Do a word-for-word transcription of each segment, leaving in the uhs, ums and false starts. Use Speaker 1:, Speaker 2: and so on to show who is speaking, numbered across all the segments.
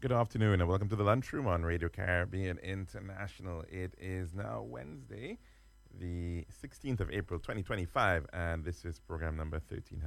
Speaker 1: Good afternoon and welcome to the lunchroom on Radio Caribbean International. It is now Wednesday, the sixteenth of April, twenty twenty-five, and this is program number thirteen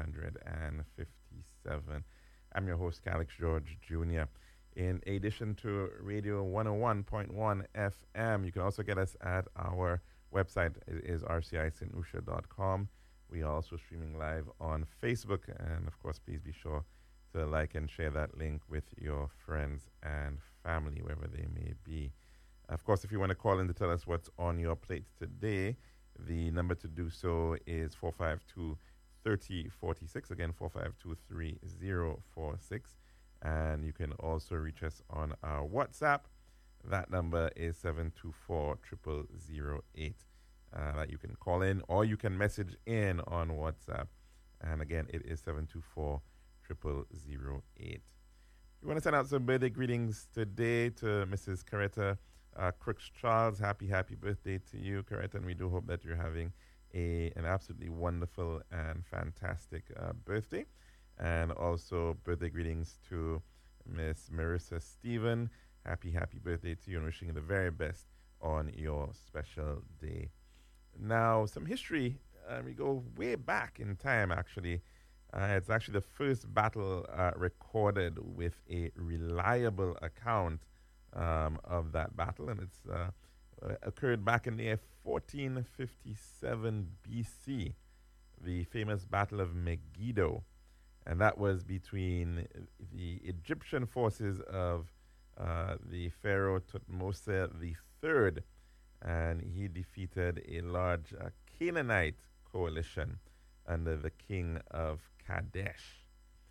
Speaker 1: fifty-seven. I'm your host, Calix George Junior In addition to Radio one oh one point one F M, you can also get us at our website. It is r c i st lucia dot com. We are also streaming live on Facebook, and of course, please be sure to like and share that link with your friends and family, wherever they may be. Of course, if you want to call in to tell us what's on your plate today, the number to do so is four five two, three oh four six. Again, four five two, three oh four six. And you can also reach us on our WhatsApp. That number is seven two four, zero zero zero eight. Uh, that you can call in or you can message in on WhatsApp. And again, it is seven two four, zero zero zero eight. We want to send out some birthday greetings today to Missus Coretta uh, Crooks Charles. Happy, happy birthday to you, Coretta, and we do hope that you're having a an absolutely wonderful and fantastic uh, birthday. And also birthday greetings to Miss Marissa Stephen. Happy, happy birthday to you and wishing you the very best on your special day. Now, some history. Uh, we go way back in time, actually. Uh, it's actually the first battle uh, recorded with a reliable account um, of that battle, and it's uh, uh, occurred back in the year fourteen fifty-seven B C, the famous Battle of Megiddo, and that was between the Egyptian forces of uh, the Pharaoh Thutmose the third, and he defeated a large uh, Canaanite coalition under the king of Kadesh.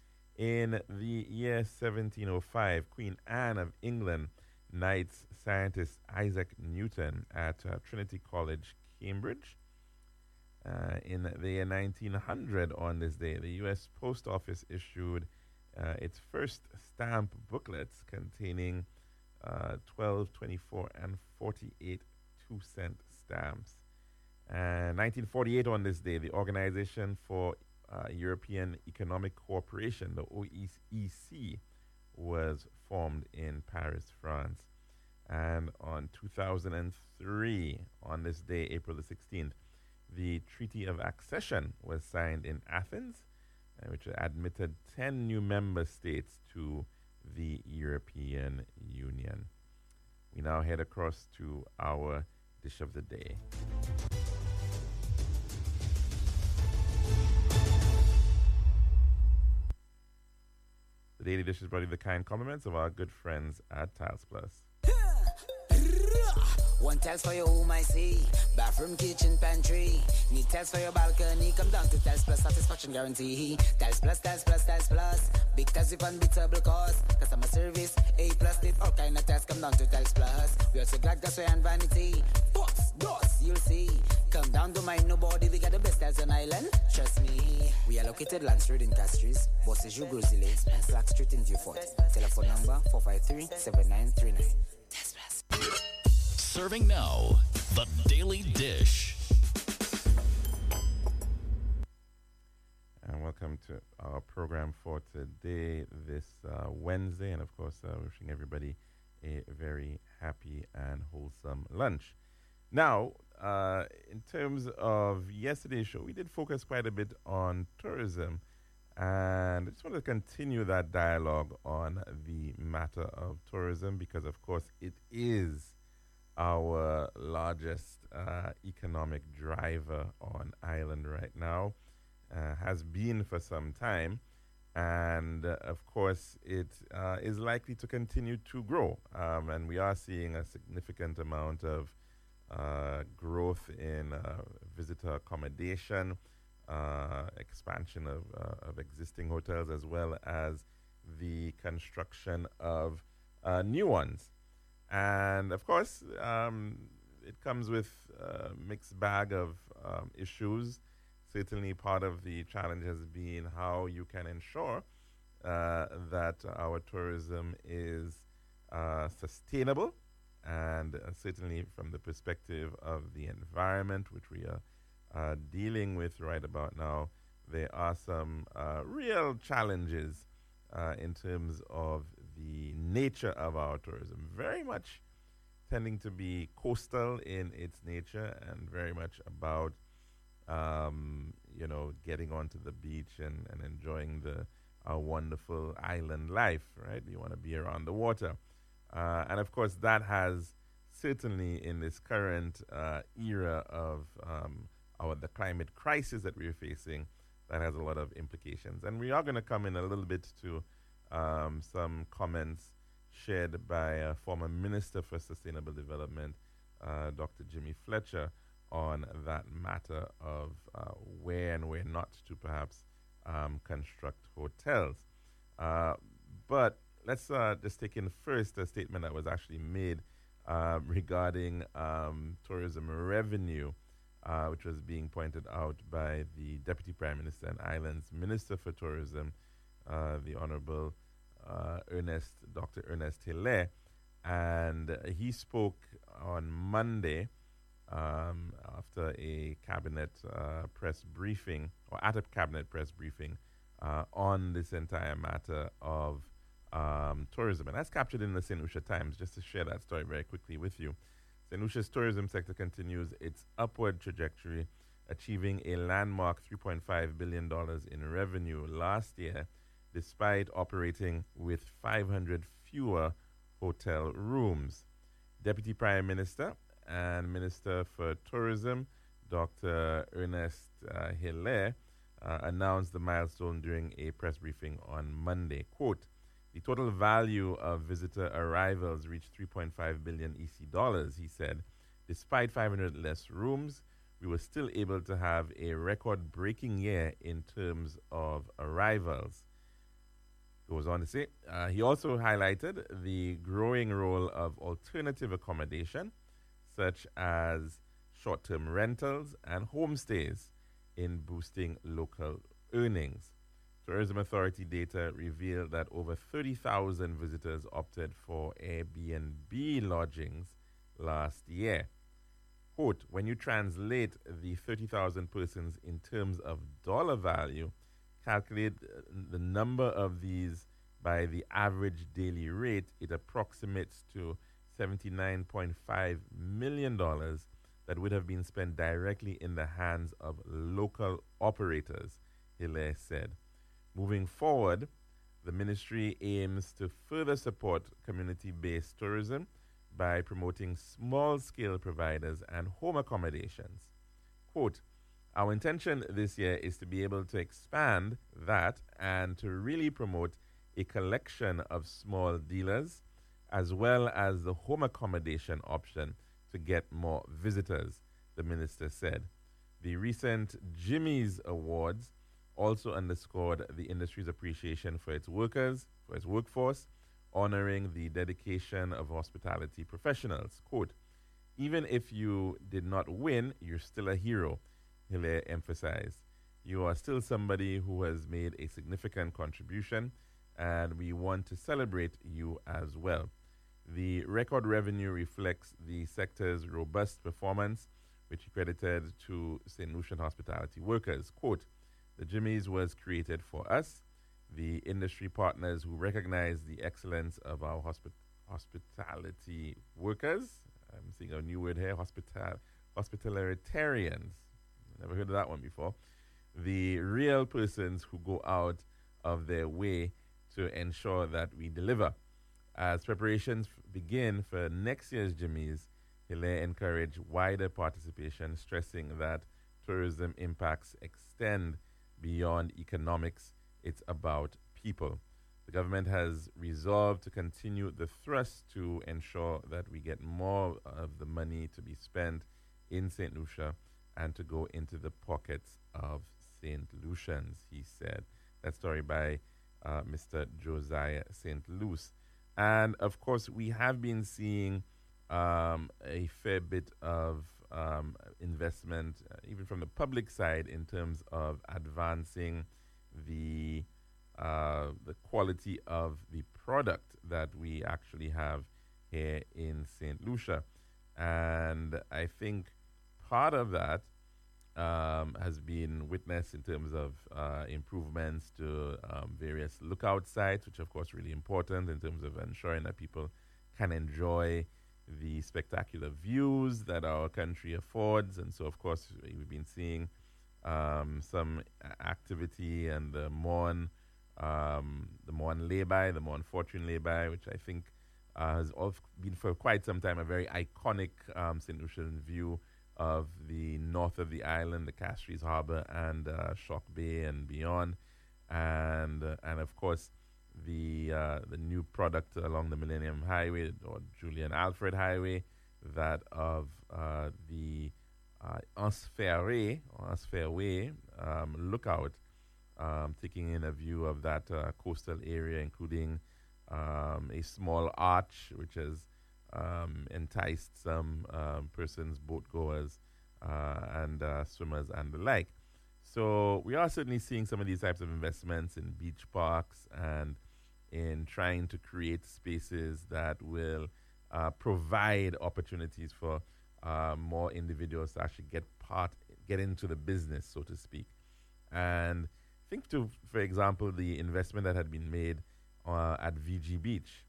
Speaker 1: In the year seventeen oh five, Queen Anne of England knights scientist Isaac Newton at uh, Trinity College, Cambridge. Uh, in the year nineteen hundred, on this day, the U S Post Office issued uh, its first stamp booklets containing uh, twelve, twenty-four, and forty-eight two-cent stamps. And nineteen forty-eight, on this day, the Organization for uh, European Economic Cooperation, the O E C, was formed in Paris, France. And on two thousand three, on this day, April the sixteenth, the Treaty of Accession was signed in Athens, uh, which admitted ten new member states to the European Union. We now head across to our dish of the day. The Daily Dish is brought to you the kind compliments of our good friends at Tiles Plus.
Speaker 2: One tiles for your home, I see. Bathroom, kitchen, pantry. Need tiles for your balcony. Come down to Tiles Plus, satisfaction guarantee. Tiles Plus, Tiles Plus, Tiles Plus. Big tiles with unbeatable cost. Customer service, A plus. Need all kind of tiles. Come down to Tiles Plus. We also got gasway and vanity. Box, doors, you'll see. Come down to mind nobody. We got the best tiles on island. Trust me. We are located Land Street in Castries, Bosses Ju Grozile, and Slack Street in Vieux-Fort. Telephone number four five three, seven nine three nine. Tiles Plus.
Speaker 3: Serving now, the Daily Dish.
Speaker 1: And welcome to our program for today, this uh, Wednesday, and of course, uh, wishing everybody a very happy and wholesome lunch. Now, uh, in terms of yesterday's show, we did focus quite a bit on tourism, and I just want to continue that dialogue on the matter of tourism because, of course, it is our largest uh, economic driver on island right now, uh, has been for some time, and uh, of course it uh, is likely to continue to grow, um, and we are seeing a significant amount of uh, growth in uh, visitor accommodation, uh, expansion of, uh, of existing hotels, as well as the construction of uh, new ones. And of course, um, it comes with a mixed bag of um, issues. Certainly, part of the challenge has been how you can ensure uh, that our tourism is uh, sustainable, and uh, certainly from the perspective of the environment, which we are uh, dealing with right about now, there are some uh, real challenges uh, in terms of the nature of our tourism. Very much tending to be coastal in its nature and very much about, um, you know, getting onto the beach and, and enjoying the our wonderful island life, right? You want to be around the water. Uh, and of course, that has certainly in this current uh, era of um, our the climate crisis that we're facing, that has a lot of implications. And we are going to come in a little bit to um, some comments shared by a former Minister for Sustainable Development, uh, Doctor Jimmy Fletcher, on that matter of uh, where and where not to perhaps um, construct hotels. Uh, but let's uh, just take in first a statement that was actually made uh, regarding um, tourism revenue, uh, which was being pointed out by the Deputy Prime Minister and Islands Minister for Tourism, uh, the Honorable uh, Ernest, Doctor Ernest Hilaire. And uh, he spoke on Monday um, after a cabinet uh, press briefing, or at a cabinet press briefing, uh, on this entire matter of um, tourism. And that's captured in the Saint Lucia Times, just to share that story very quickly with you. Saint Lucia's tourism sector continues its upward trajectory, achieving a landmark three point five billion dollars in revenue last year, despite operating with five hundred fewer hotel rooms. Deputy Prime Minister and Minister for Tourism, Doctor Ernest uh, Hilaire, uh, announced the milestone during a press briefing on Monday. Quote, "The total value of visitor arrivals reached three point five billion E C dollars, he said. Despite five hundred less rooms, we were still able to have a record-breaking year in terms of arrivals." Goes on to say, uh, he also highlighted the growing role of alternative accommodation, such as short-term rentals and homestays, in boosting local earnings. Tourism Authority data revealed that over thirty thousand visitors opted for Airbnb lodgings last year. Quote, "When you translate the thirty thousand persons in terms of dollar value, calculate the number of these by the average daily rate, it approximates to seventy-nine point five million dollars that would have been spent directly in the hands of local operators," Hilaire said. Moving forward, the ministry aims to further support community-based tourism by promoting small-scale providers and home accommodations. Quote, "Our intention this year is to be able to expand that and to really promote a collection of small dealers as well as the home accommodation option to get more visitors," the minister said. The recent Jimmy's Awards also underscored the industry's appreciation for its workers, for its workforce, honoring the dedication of hospitality professionals. Quote, "Even if you did not win, you're still a hero," Hilaire emphasized. "You are still somebody who has made a significant contribution, and we want to celebrate you as well." The record revenue reflects the sector's robust performance, which he credited to Saint Lucian hospitality workers. Quote, "The Jimmy's was created for us, the industry partners who recognize the excellence of our hospi- hospitality workers." I'm seeing a new word here, hospital hospitalitarians. Never heard of that one before. "The real persons who go out of their way to ensure that we deliver." As preparations f- begin for next year's Jimmy's, Hilaire encouraged wider participation, stressing that tourism impacts extend beyond economics. It's about people. The government has resolved to continue the thrust to ensure that we get more of the money to be spent in Saint Lucia and to go into the pockets of Saint Lucians, he said. That story by uh, Mister Josiah Saint Luce. And of course, we have been seeing um, a fair bit of um, investment, uh, even from the public side, in terms of advancing the uh, the quality of the product that we actually have here in Saint Lucia. And I think part of that um, has been witnessed in terms of uh, improvements to um, various lookout sites, which of course really important in terms of ensuring that people can enjoy the spectacular views that our country affords. And so of course we've been seeing um, some a- activity and the Morn, um, the Morn lay-by, the Morn Fortune lay-by, which I think uh, has all been for quite some time a very iconic um, Saint Lucian view of the north of the island, the Castries Harbor and uh, Shock Bay and beyond, and uh, and of course the uh, the new product along the Millennium Highway or Julian Alfred Highway, that of uh, the uh, Anse Ferré or Anse Fairway um, lookout, um, taking in a view of that uh, coastal area, including um, a small arch which has Um, enticed some um, persons, boat goers, uh, and uh, swimmers, and the like. So we are certainly seeing some of these types of investments in beach parks and in trying to create spaces that will uh, provide opportunities for uh, more individuals to actually get part, get into the business, so to speak. And think to, for example, the investment that had been made uh, at V G Beach.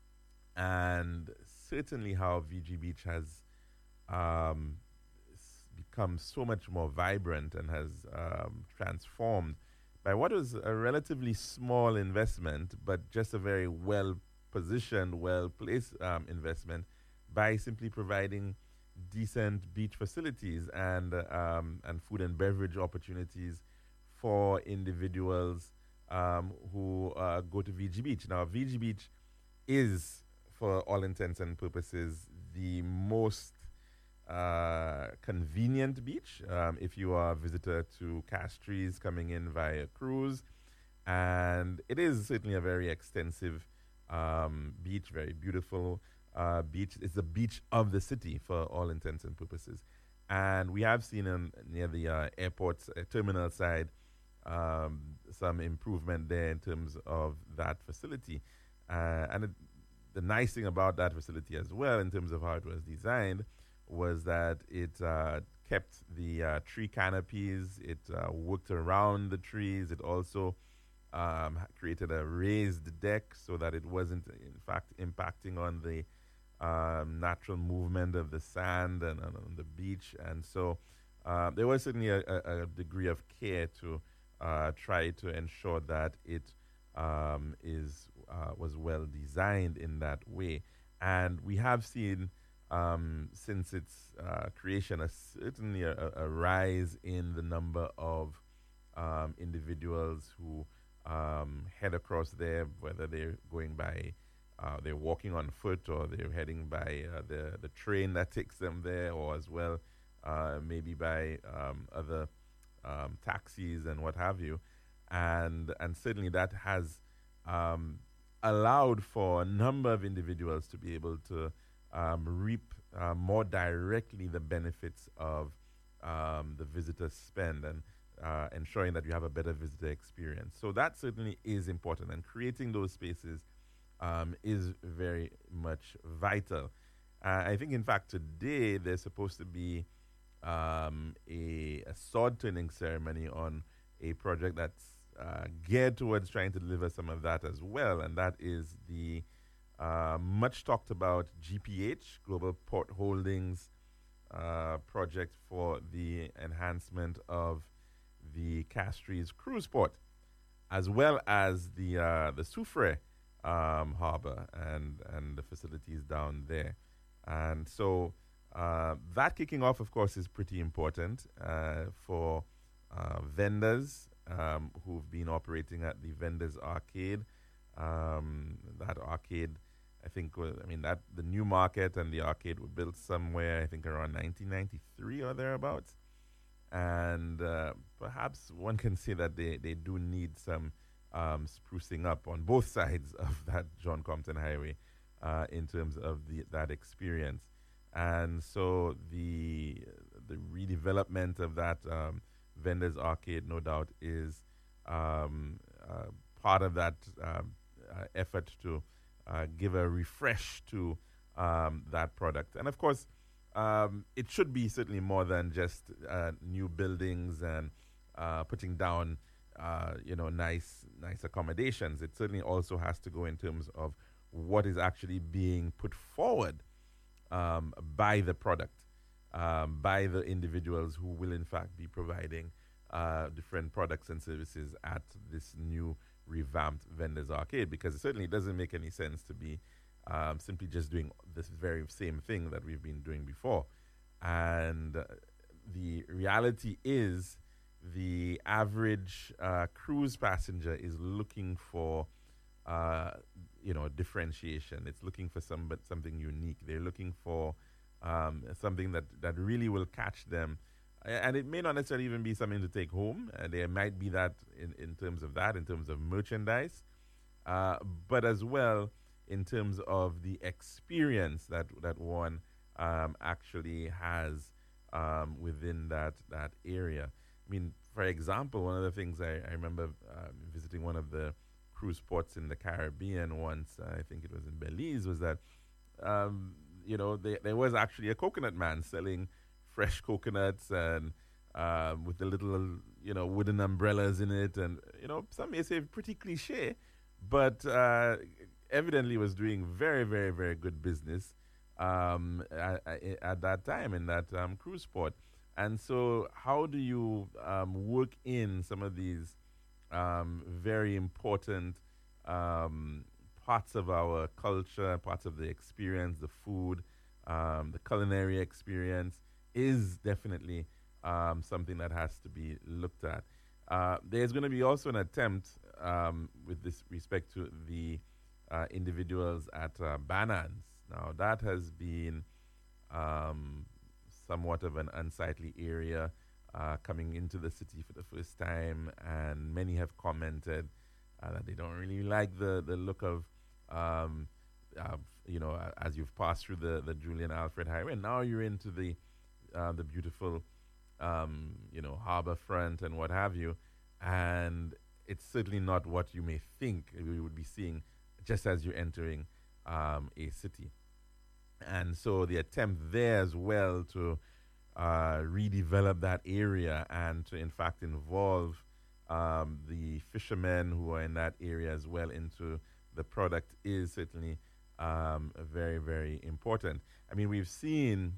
Speaker 1: And certainly how V G Beach has um, s- become so much more vibrant and has um, transformed by what was a relatively small investment, but just a very well positioned, well placed um, investment by simply providing decent beach facilities and um, and food and beverage opportunities for individuals um, who uh, go to V G Beach. Now, V G Beach is, for all intents and purposes, the most uh, convenient beach um, if you are a visitor to Castries coming in via cruise. And it is certainly a very extensive um, beach, very beautiful uh, beach. It's the beach of the city for all intents and purposes. And we have seen um, near the uh, airport uh, terminal side um, some improvement there in terms of that facility. Uh, and it, the nice thing about that facility as well, in terms of how it was designed, was that it uh, kept the uh, tree canopies, it uh, worked around the trees, it also um, created a raised deck so that it wasn't, in fact, impacting on the um, natural movement of the sand and, and on the beach. And so uh, there was certainly a, a, a degree of care to uh, try to ensure that it um, is uh, was well designed in that way. And we have seen um, since its uh, creation a, certainly a, a rise in the number of um, individuals who um, head across there, whether they're going by, uh, they're walking on foot, or they're heading by uh, the, the train that takes them there, or as well uh, maybe by um, other um, taxis and what have you. And, and certainly that has um, allowed for a number of individuals to be able to um, reap uh, more directly the benefits of um, the visitor spend, and uh, ensuring that you have a better visitor experience. So that certainly is important, and creating those spaces um, is very much vital. Uh, I think, in fact, today there's supposed to be um, a, a sword turning ceremony on a project that's uh, geared towards trying to deliver some of that as well, and that is the uh, much talked about G P H, Global Port Holdings uh, project for the enhancement of the Castries cruise port, as well as the uh, the Soufrière um, harbor and and the facilities down there. And so uh, that kicking off, of course, is pretty important uh, for uh, vendors um, who've been operating at the Vendors Arcade. Um, that arcade, I think, was, I mean, that the new market and the arcade were built somewhere, I think, around nineteen ninety-three or thereabouts. And uh, perhaps one can say that they, they do need some um, sprucing up on both sides of that John Compton Highway uh, in terms of the that experience. And so the the redevelopment of that um, Vendors Arcade, no doubt, is um, uh, part of that um, uh, effort to uh, give a refresh to um, that product. And of course, um, it should be certainly more than just uh, new buildings and uh, putting down, uh, you know, nice, nice accommodations. It certainly also has to go in terms of what is actually being put forward um, by the product, um, by the individuals who will in fact be providing uh, different products and services at this new revamped Vendors Arcade, because it certainly doesn't make any sense to be um, simply just doing this very same thing that we've been doing before. And uh, the reality is the average uh, cruise passenger is looking for uh, you know, differentiation. It's looking for some, but something unique. They're looking for um, something that, that really will catch them. And it may not necessarily even be something to take home. Uh, there might be that in, in terms of that, in terms of merchandise, uh, but as well in terms of the experience that, that one um, actually has um, within that, that area. I mean, for example, one of the things I, I remember uh, visiting one of the cruise ports in the Caribbean once, uh, I think it was in Belize, was that, um, you know, they, there was actually a coconut man selling fresh coconuts and um, with the little, you know, wooden umbrellas in it. And, you know, some may say pretty cliche, but uh, evidently was doing very, very, very good business um, at, at that time in that um, cruise port. And so how do you um, work in some of these um, very important um, parts of our culture, parts of the experience, the food, um, the culinary experience, is definitely um, something that has to be looked at. Uh, there's going to be also an attempt um, with this respect to the uh, individuals at uh, Banans. Now, that has been um, somewhat of an unsightly area uh, coming into the city for the first time, and many have commented uh, that they don't really like the, the look of um, uh, you know, as you've passed through the, the Julian Alfred Highway, and now you're into the Uh, the beautiful, um, you know, harbor front and what have you. And it's certainly not what you may think we would be seeing just as you're entering um, a city. And so the attempt there as well to uh, redevelop that area and to, in fact, involve um, the fishermen who are in that area as well into the product is certainly um, very, very important. I mean, we've seen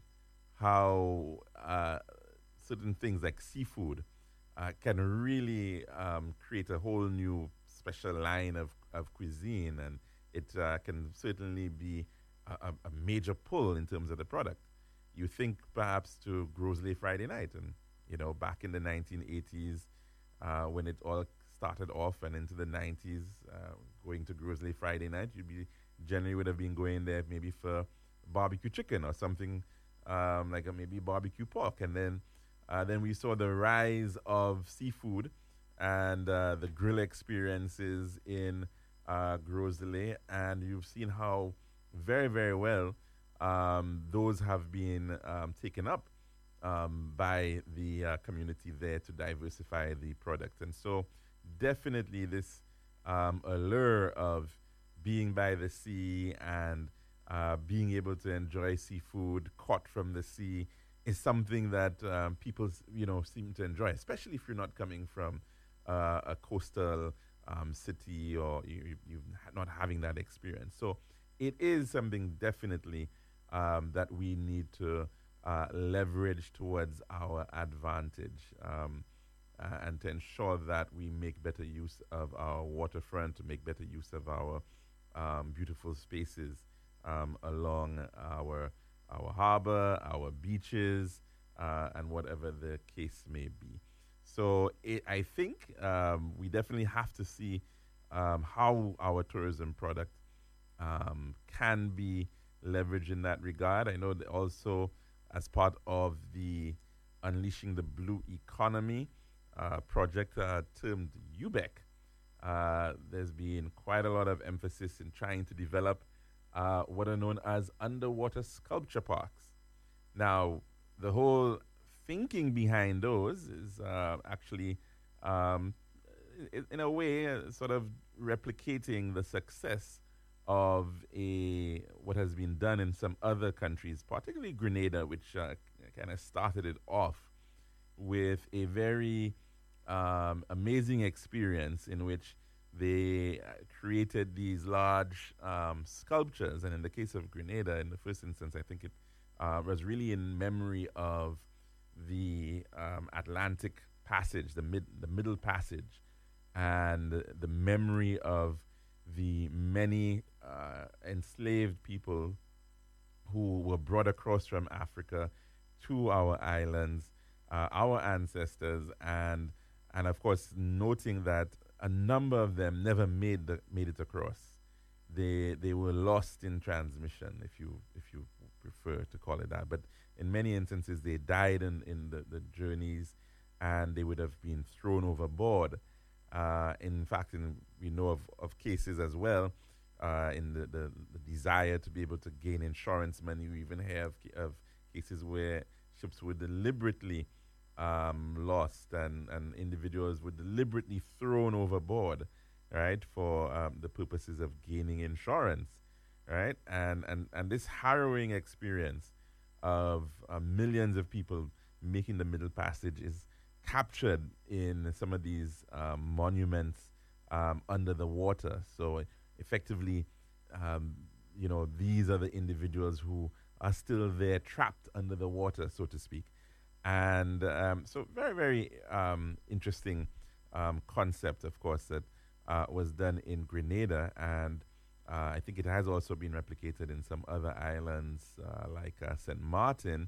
Speaker 1: how uh, certain things like seafood uh, can really um, create a whole new special line of, of cuisine, and it uh, can certainly be a, a major pull in terms of the product. You think perhaps to Grosley Friday Night, and you know, back in the nineteen eighties uh, when it all started off, and into the nineties, uh, going to Grosley Friday Night, you'd be generally would have been going there maybe for barbecue chicken or something. Um, like a maybe barbecue pork, and then uh, then we saw the rise of seafood and uh, the grill experiences in uh, Grosley, and you've seen how very, very well um, those have been um, taken up um, by the uh, community there to diversify the product. And so definitely this um, allure of being by the sea and Uh, being able to enjoy seafood caught from the sea is something that um, people, you know, seem to enjoy, especially if you're not coming from uh, a coastal um, city or you, you're not having that experience. So it is something definitely um, that we need to uh, leverage towards our advantage um, uh, and to ensure that we make better use of our waterfront, to make better use of our um, beautiful spaces Um, along our our harbor, our beaches, uh, and whatever the case may be. So it, I think um, we definitely have to see um, how our tourism product um, can be leveraged in that regard. I know that also as part of the Unleashing the Blue Economy uh, project uh, termed U B E C, uh, there's been quite a lot of emphasis in trying to develop Uh, what are known as underwater sculpture parks. Now, the whole thinking behind those is uh, actually, um, in, in a way, uh, sort of replicating the success of a what has been done in some other countries, particularly Grenada, which uh, kind of started it off with a very um, amazing experience in which they uh, created these large um, sculptures. And in the case of Grenada, in the first instance, I think it uh, was really in memory of the um, Atlantic Passage, the mid, the Middle Passage, and the memory of the many uh, enslaved people who were brought across from Africa to our islands, uh, our ancestors, and and of course noting that a number of them never made the, made it across. They they were lost in transmission, if you if you prefer to call it that. But in many instances, they died in in the, the journeys, and they would have been thrown overboard. Uh, in fact, in, we know of, of cases as well, uh, in the, the, the desire to be able to gain insurance money. We even have of cases where ships were deliberately um, lost, and, and individuals were deliberately thrown overboard, right, for um, the purposes of gaining insurance, right? And, and, and this harrowing experience of uh, millions of people making the Middle Passage is captured in some of these um, monuments um, under the water. So effectively, um, you know, these are the individuals who are still there, trapped under the water, so to speak. And um, so very, very um, interesting um, concept, of course, that uh, was done in Grenada. And uh, I think it has also been replicated in some other islands uh, like uh, Saint Martin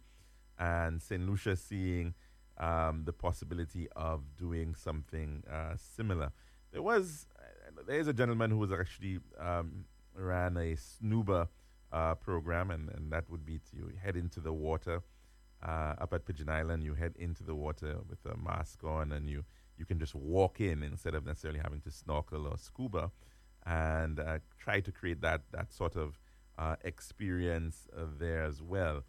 Speaker 1: and Saint Lucia, seeing Um, the possibility of doing something uh, similar. There was, uh, there is a gentleman who was actually um, ran a SNUBA uh, program, and, and that would be to head into the water uh, up at Pigeon Island. You head into the water with a mask on, and you, you can just walk in instead of necessarily having to snorkel or scuba, and uh, try to create that, that sort of uh, experience uh, there as well.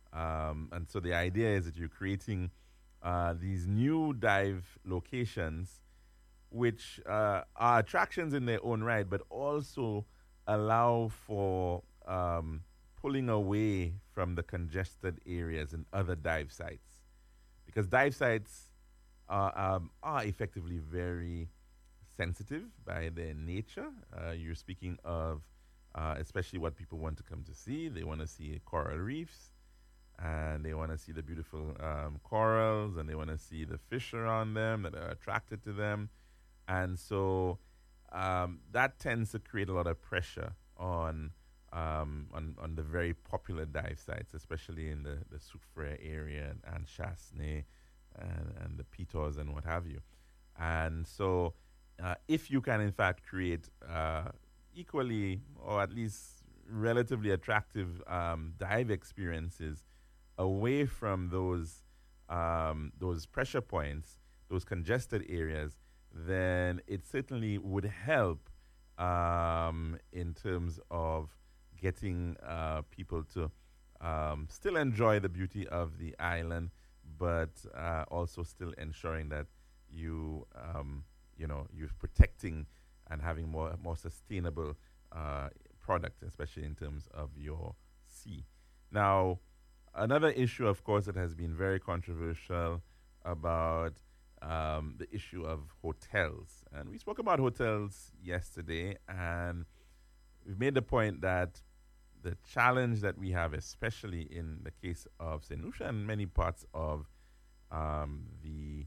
Speaker 1: Um, and so the idea is that you're creating Uh, these new dive locations, which uh, are attractions in their own right, but also allow for um, pulling away from the congested areas in other dive sites. Because dive sites are, um, are effectively very sensitive by their nature. Uh, you're speaking of uh, especially what people want to come to see. They want to see coral reefs, and they want to see the beautiful um, corals, and they want to see the fish around them that are attracted to them. And so um, that tends to create a lot of pressure on um, on, on the very popular dive sites, especially in the, the Soufrière area and, and Chassenay and, and the Pitos and what have you. And so uh, if you can, in fact, create uh, equally or at least relatively attractive um, dive experiences away from those um, those pressure points, those congested areas, then it certainly would help um, in terms of getting uh, people to um, still enjoy the beauty of the island, but uh, also still ensuring that you um, you know you're protecting and having more more sustainable uh, product, especially in terms of your sea. Now, another issue, of course, that has been very controversial about um, the issue of hotels. And we spoke about hotels yesterday, and we've made the point that the challenge that we have, especially in the case of Saint Lucia and many parts of um, the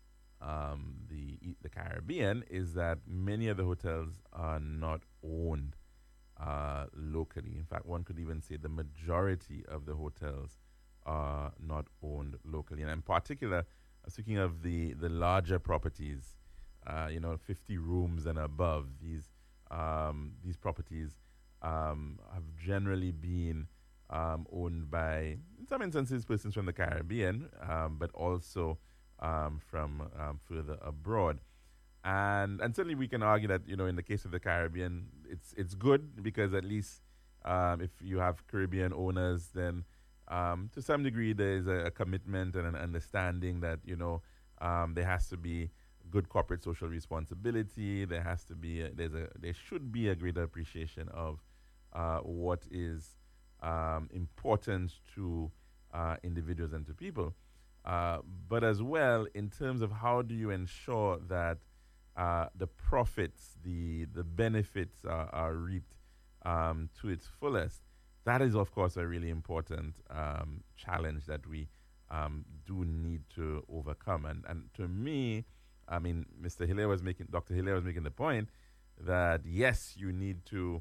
Speaker 1: um, the the Caribbean, is that many of the hotels are not owned uh, locally. In fact, one could even say the majority of the hotels are not owned locally. And in particular, speaking of the, the larger properties, uh, you know, fifty rooms and above, these um, these properties um, have generally been um, owned by, in some instances, persons from the Caribbean, um, but also um, from um, further abroad. And and certainly we can argue that, you know, in the case of the Caribbean, it's it's good because at least um, if you have Caribbean owners, then Um, to some degree, there is a, a commitment and an understanding that, you know, um, there has to be good corporate social responsibility. There has to be, a, there's a, there should be a greater appreciation of uh, what is um, important to uh, individuals and to people. Uh, but as well, in terms of how do you ensure that uh, the profits, the the benefits are, are reaped um, to its fullest. That is, of course, a really important um, challenge that we um, do need to overcome. And and to me, I mean, Mister Hilaire was making, Doctor Hilaire was making the point that yes, you need to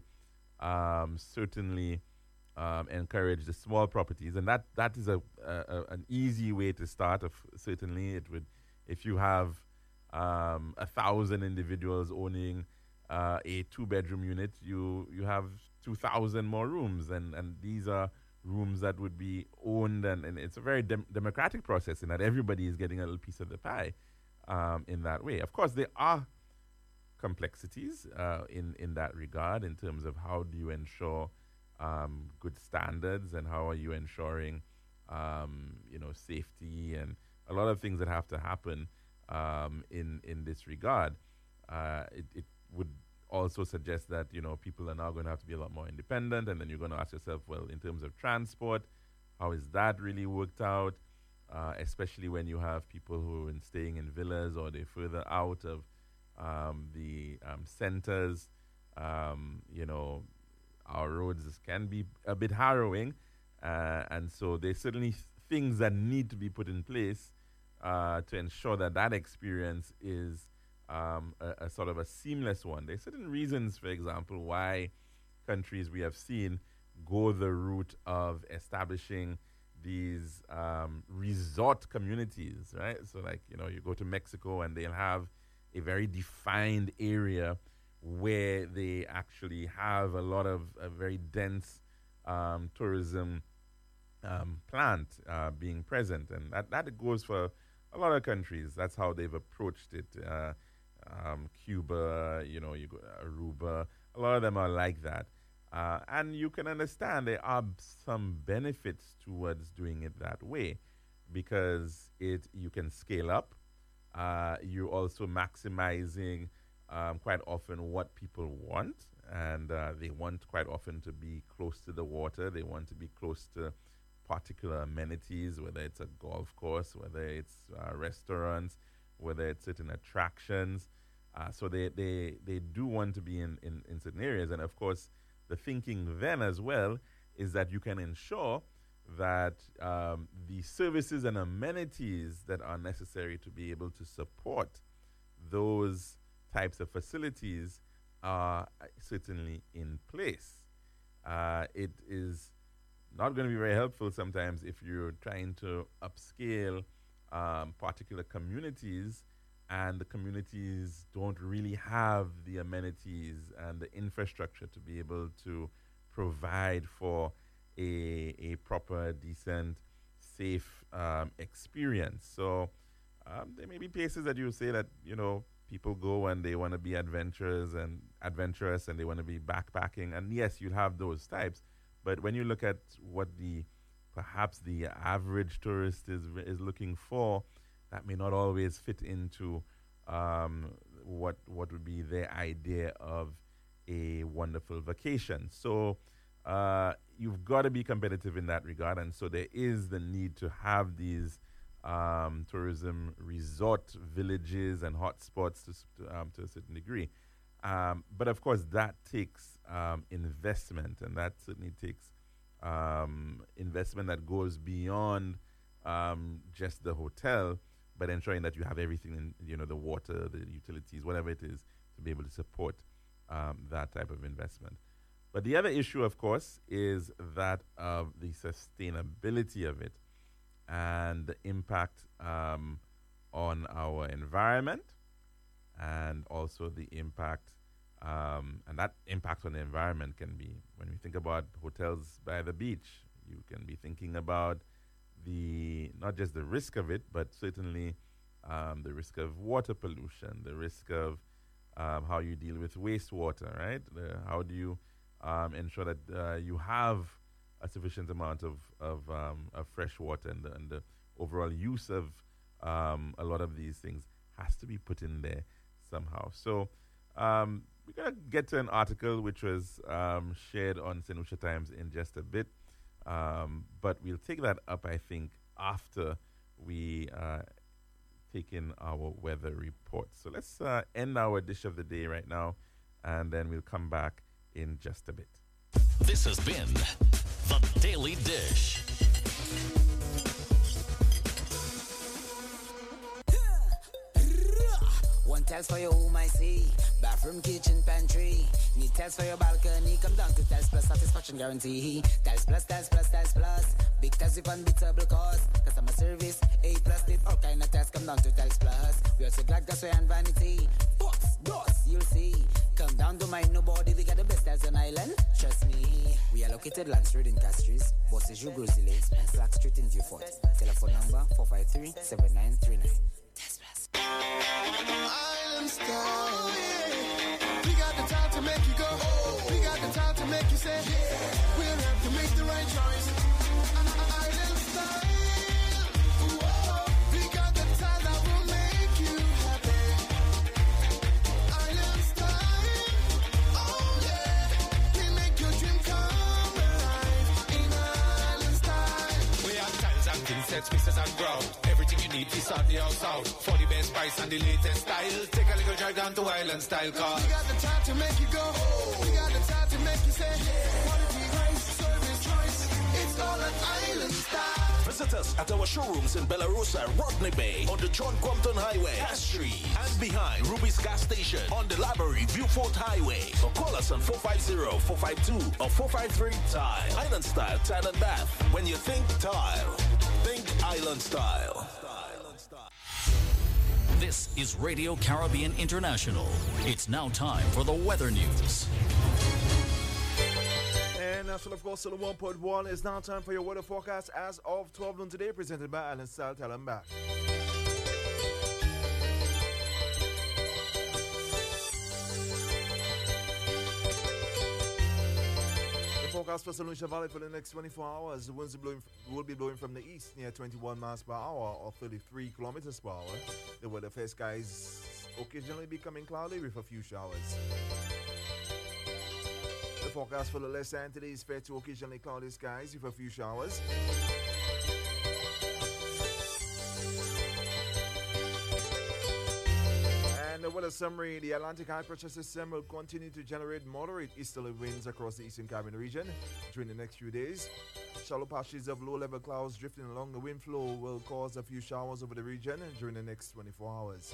Speaker 1: um, certainly um, encourage the small properties, and that that is a, a, a an easy way to start. Of certainly, it would, if you have um, a thousand individuals owning uh, a two-bedroom unit, you you have two thousand more rooms, and and these are rooms that would be owned, and, and it's a very dem- democratic process in that everybody is getting a little piece of the pie um, in that way. Of course, there are complexities uh, in in that regard in terms of how do you ensure um, good standards, and how are you ensuring um, you know safety, and a lot of things that have to happen um, in in this regard. Uh, it, it would also suggest that you know people are now going to have to be a lot more independent, and then you're going to ask yourself, well, in terms of transport, how is that really worked out? Uh, especially when you have people who are in staying in villas, or they're further out of um, the um, centers. Um, you know, our roads can be a bit harrowing, uh, and so there's certainly th- things that need to be put in place uh, to ensure that that experience is um, a, a sort of a seamless one. There's certain reasons, for example, why countries we have seen go the route of establishing these um, resort communities, right? So, like, you know, you go to Mexico and they'll have a very defined area where they actually have a lot of a very dense um, tourism um, plant uh, being present. And that, that goes for a lot of countries. That's how they've approached it. Uh, um, Cuba, you know, you go Aruba, a lot of them are like that. Uh, and you can understand there are some benefits towards doing it that way, because it you can scale up. Uh, you're also maximizing um, quite often what people want, and uh, they want quite often to be close to the water. They want to be close to particular amenities, whether it's a golf course, whether it's uh, restaurants, whether it's certain attractions. Uh, so they, they, they do want to be in, in, in certain areas. And of course, the thinking then as well is that you can ensure that um, the services and amenities that are necessary to be able to support those types of facilities are certainly in place. Uh, it is not going to be very helpful sometimes if you're trying to upscale um, particular communities, and the communities don't really have the amenities and the infrastructure to be able to provide for a, a proper, decent, safe um, experience. So um, there may be places that you say that, you know, people go and they want to be adventurous and adventurous and they want to be backpacking. And yes, you'll have those types. But when you look at what the perhaps the average tourist is is looking for, that may not always fit into um, what what would be their idea of a wonderful vacation. So uh, you've got to be competitive in that regard, and so there is the need to have these um, tourism resort villages and hotspots to, to, um, to a certain degree. Um, but of course, that takes um, investment, and that certainly takes um, investment that goes beyond um, just the hotel, but ensuring that you have everything in, you know, the water, the utilities, whatever it is, to be able to support um, that type of investment. But the other issue, of course, is that of the sustainability of it and the impact um, on our environment, and also the impact, um, and that impact on the environment can be, when we think about hotels by the beach, you can be thinking about the, not just the risk of it, but certainly um, the risk of water pollution, the risk of um, how you deal with wastewater, right? The, how do you um, ensure that uh, you have a sufficient amount of, of, um, of fresh water, and the, and the overall use of um, a lot of these things has to be put in there somehow. So Um, we're going to get to an article which was um, shared on Saint Lucia Times in just a bit. Um, but we'll take that up, I think, after we uh, take in our weather report. So let's uh, end our dish of the day right now, and then we'll come back in just a bit.
Speaker 3: This has been The Daily Dish.
Speaker 2: One test for your home, I see. Bathroom, kitchen, pantry. Need test for your balcony. Come down to Test Plus satisfaction guarantee. Test Plus, Test Plus, Test Plus. Big test with unbeatable cost. Customer service, A plus. Did all kind of tests. Come down to Test Plus. We also got gas and vanity. Box, dust, you'll see. Come down to mind nobody. We got the best tests on island. Trust me. We are located Land Street in Castries, Bosses Joux Grizzly, and Slack Street in Vieux-Fort. Telephone number four five three, seven nine three nine. Test Plus.
Speaker 4: Island style, yeah. We got the time to make you go. Oh. We got the time to make you say, yeah. We'll have to make the right choice. Island style, whoa. We got the time that will make you happy. Island style, oh yeah. We make your dream come alive in Island style.
Speaker 5: We have tiles and thin sets, mixers and ground. Everything you need to sort the house out. For the best price and the latest style. Take a little drive down to Island Style Car.
Speaker 4: We got the time to make you go. Oh. We got the time to make you say, yeah. Quality, price, service, choice. It's all an Island Style.
Speaker 6: Visit us at our showrooms in Belarus and Rodney Bay on the John Compton Highway, Castries, and behind Ruby's Gas Station on the Library Vieux-Fort Highway. Or call us on four five zero, four five two or four five three Tile. Island Style Tile and Bath. When you think tile, think Island Style.
Speaker 3: This is Radio Caribbean International. It's now time for the weather news.
Speaker 7: And National, of course, on the one point one, it's now time for your weather forecast as of twelve noon today, presented by Island Style Tile and Bath. Forecast for Saint Lucia Valley for the next twenty-four hours. The winds blowing, will be blowing from the east near twenty-one miles per hour or thirty-three kilometers per hour. The weather fair skies occasionally becoming cloudy with a few showers. The forecast for the left side today is fair to occasionally cloudy skies with a few showers. And the weather summary, the Atlantic high pressure system will continue to generate moderate easterly winds across the eastern Caribbean region during the next few days. Shallow patches of low-level clouds drifting along the wind flow will cause a few showers over the region during the next twenty-four hours.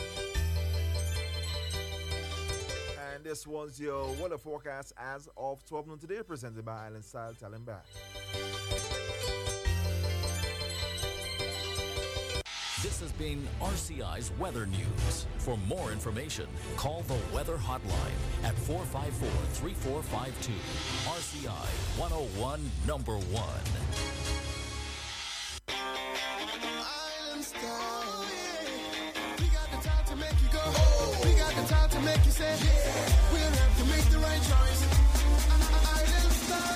Speaker 7: And this was your weather forecast as of twelve noon today, presented by Island Style Tile and Bath.
Speaker 3: This has been R C I's Weather News. For more information, call the Weather Hotline at four five four, three four five two. R C I one oh one, number one.
Speaker 4: Island style, yeah. We got the time to make you go. Oh. We got the time to make you say, yeah. We'll have to make the right choice. Island style.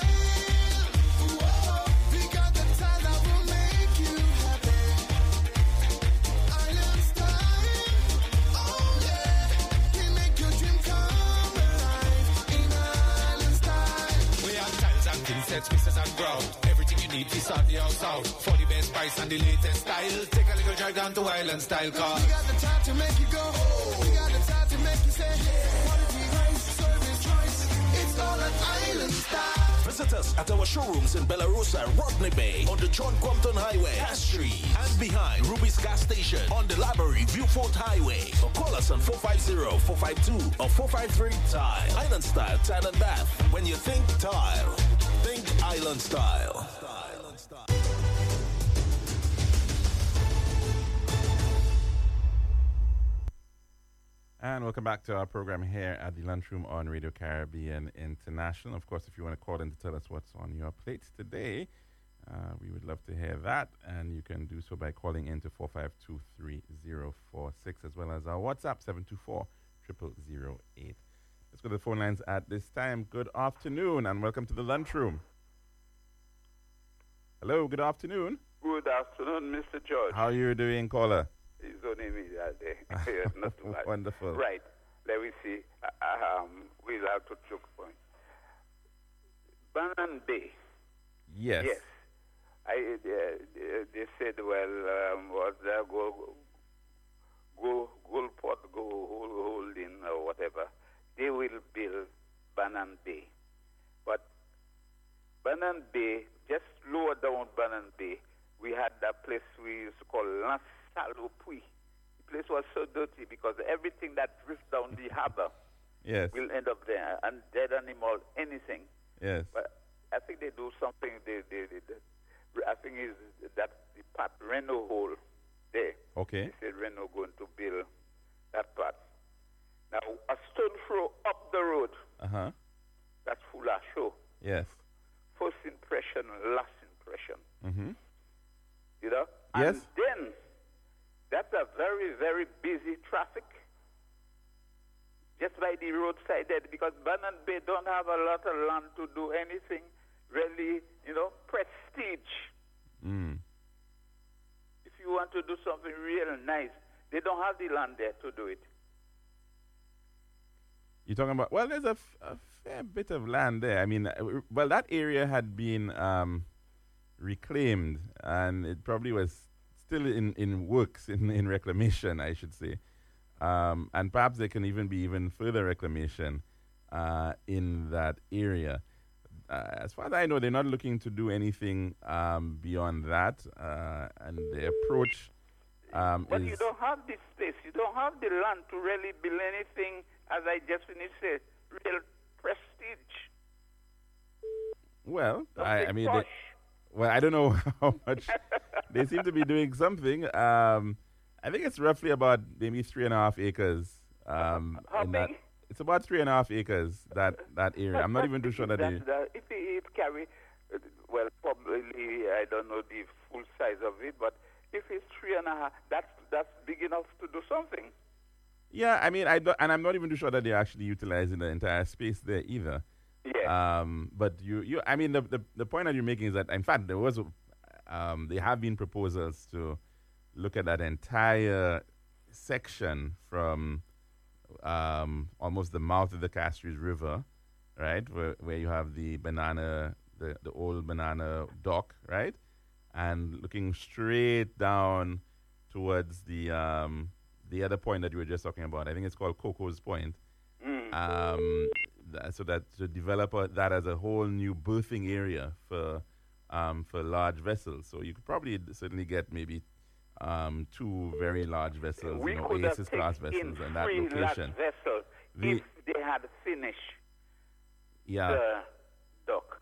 Speaker 5: Sets, mixers and ground. Everything you need to sort the house out. For the best price and the latest style. Take a little drive down to Island Style Car.
Speaker 4: We got the time to make you go. Oh. We got the time to make you say, yeah. Quality, price, service, choice. It's all an Island Style.
Speaker 6: Visit us at our showrooms in Belarus and Rodney Bay on the John Compton Highway, Castries, and behind Ruby's Gas Station on the Library Vieux-Fort Highway. Or call us on four five zero, four five two or four five three Tile. Island Style Tile and Bath. When you think tile, think Island Style.
Speaker 1: And welcome back to our program here at the Lunchroom on Radio Caribbean International. Of course, if you want to call in to tell us what's on your plate today, uh, we would love to hear that. And you can do so by calling in to four five two, three zero four six, as well as our WhatsApp seven two four, zero zero zero eight. Let's go to the phone lines at this time. Good afternoon and welcome to the Lunchroom. Hello, good afternoon.
Speaker 8: Good afternoon, Mister George.
Speaker 1: How are you doing, caller?
Speaker 8: He's only me that day. Not too bad.
Speaker 1: Wonderful.
Speaker 8: Right. let me see. Uh, um, we'll have to choke point. Banan Bay.
Speaker 1: Yes.
Speaker 8: Yes. I, uh, they said, well, um, was there go, go, gold pot, go holding or whatever. They will build Banan Bay. But Banan Bay, just lower down Banan Bay, we had that place we used to call La Salopui. The place was so dirty because everything that drifts down the harbor
Speaker 1: Yes.
Speaker 8: will end up there, and dead animal, anything.
Speaker 1: Yes.
Speaker 8: But I think they do something. They, they, they, they I think is that the part Renault hole there.
Speaker 1: Okay.
Speaker 8: They said Renault going to build that part. Now a stone throw up the road.
Speaker 1: Uh huh.
Speaker 8: That's Fula show.
Speaker 1: Yes.
Speaker 8: First impression, last impression.
Speaker 1: Mm-hmm.
Speaker 8: You know.
Speaker 1: Yes.
Speaker 8: And then that's a very very busy traffic. Just by the roadside there, because Banan Bay don't have a lot of land to do anything really, you know, prestige.
Speaker 1: Mm.
Speaker 8: If you want to do something real nice, they don't have the land there to do it.
Speaker 1: You're talking about, well, there's a, f- a fair bit of land there. I mean, uh, well, that area had been um, reclaimed, and it probably was still in, in works, in, in reclamation, I should say. Um, and perhaps there can even be even further reclamation uh, in that area. Uh, as far as I know, they're not looking to do anything um, beyond that, uh, and the approach um,
Speaker 8: But
Speaker 1: is...
Speaker 8: you don't have the space. You don't have the land to really build anything, as I just finished saying, real prestige.
Speaker 1: Well, I,
Speaker 8: Something
Speaker 1: I mean,
Speaker 8: posh.
Speaker 1: they, well, I don't know how much they seem to be doing something. Um, I think it's roughly about maybe three and a half acres. Um,
Speaker 8: How
Speaker 1: in that,
Speaker 8: big?
Speaker 1: it's about three and a half acres, that, that area. I'm not even too sure that they...
Speaker 8: That, that, if it carry, uh, well, probably, I don't know the full size of it, but if it's three and a half, that's, that's big enough to do something.
Speaker 1: Yeah, I mean, I don't, and I'm not even too sure that they're actually utilizing the entire space there either.
Speaker 8: Yeah.
Speaker 1: Um, but you, you, I mean, the, the the point that you're making is that, in fact, there was, a, um, there have been proposals to look at that entire section from um, almost the mouth of the Castries River, right, where, where you have the banana, the, the old banana dock, right, and looking straight down towards the um, the other point that you were just talking about. I think it's called Coco's Point.
Speaker 8: Mm.
Speaker 1: Um, th- so that to develop a, that as a whole new berthing area for um, for large vessels. So you could probably d- certainly get maybe um, two very large vessels,
Speaker 8: We
Speaker 1: you know,
Speaker 8: could have
Speaker 1: Oasis class
Speaker 8: taken
Speaker 1: vessels in that
Speaker 8: three
Speaker 1: location.
Speaker 8: large vessels
Speaker 1: The-
Speaker 8: if they had finished
Speaker 1: Yeah.
Speaker 8: the dock.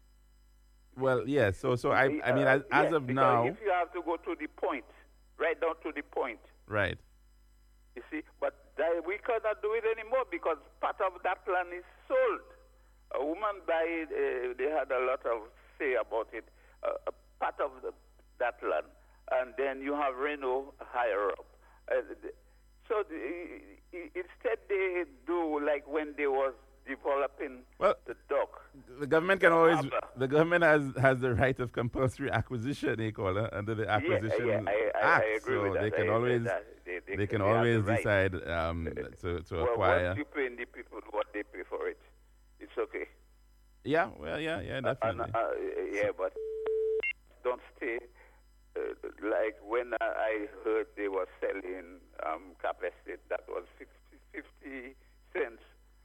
Speaker 1: Well, yeah. So so I I mean
Speaker 8: Uh,
Speaker 1: as, as
Speaker 8: yes,
Speaker 1: of
Speaker 8: because
Speaker 1: now,
Speaker 8: if you have to go to the point, right down to the point,
Speaker 1: right.
Speaker 8: you see, but that, we cannot do it anymore because part of that land is sold. A woman buy it, uh, they had a lot of say about it, uh, a part of the, that land, and then you have Renault higher up. Uh, the, so the, i- i- instead they do like when they was developing
Speaker 1: Well,
Speaker 8: the dock.
Speaker 1: the government can always
Speaker 8: Harbor.
Speaker 1: the government has has the right of compulsory acquisition, they call it, under the Acquisition
Speaker 8: yeah, I, I,
Speaker 1: Act.
Speaker 8: I agree
Speaker 1: so
Speaker 8: with that.
Speaker 1: they
Speaker 8: I
Speaker 1: can
Speaker 8: agree
Speaker 1: always
Speaker 8: with that. They, they,
Speaker 1: they can
Speaker 8: they have
Speaker 1: always
Speaker 8: the right.
Speaker 1: decide um, to to
Speaker 8: Well,
Speaker 1: acquire.
Speaker 8: once you pay the people what they pay for it, it's okay.
Speaker 1: Yeah, well, yeah, yeah,
Speaker 8: And,
Speaker 1: definitely.
Speaker 8: uh, yeah, but don't stay. Uh, like when I I heard they were selling um, Cap Estate, that was fifty, fifty cents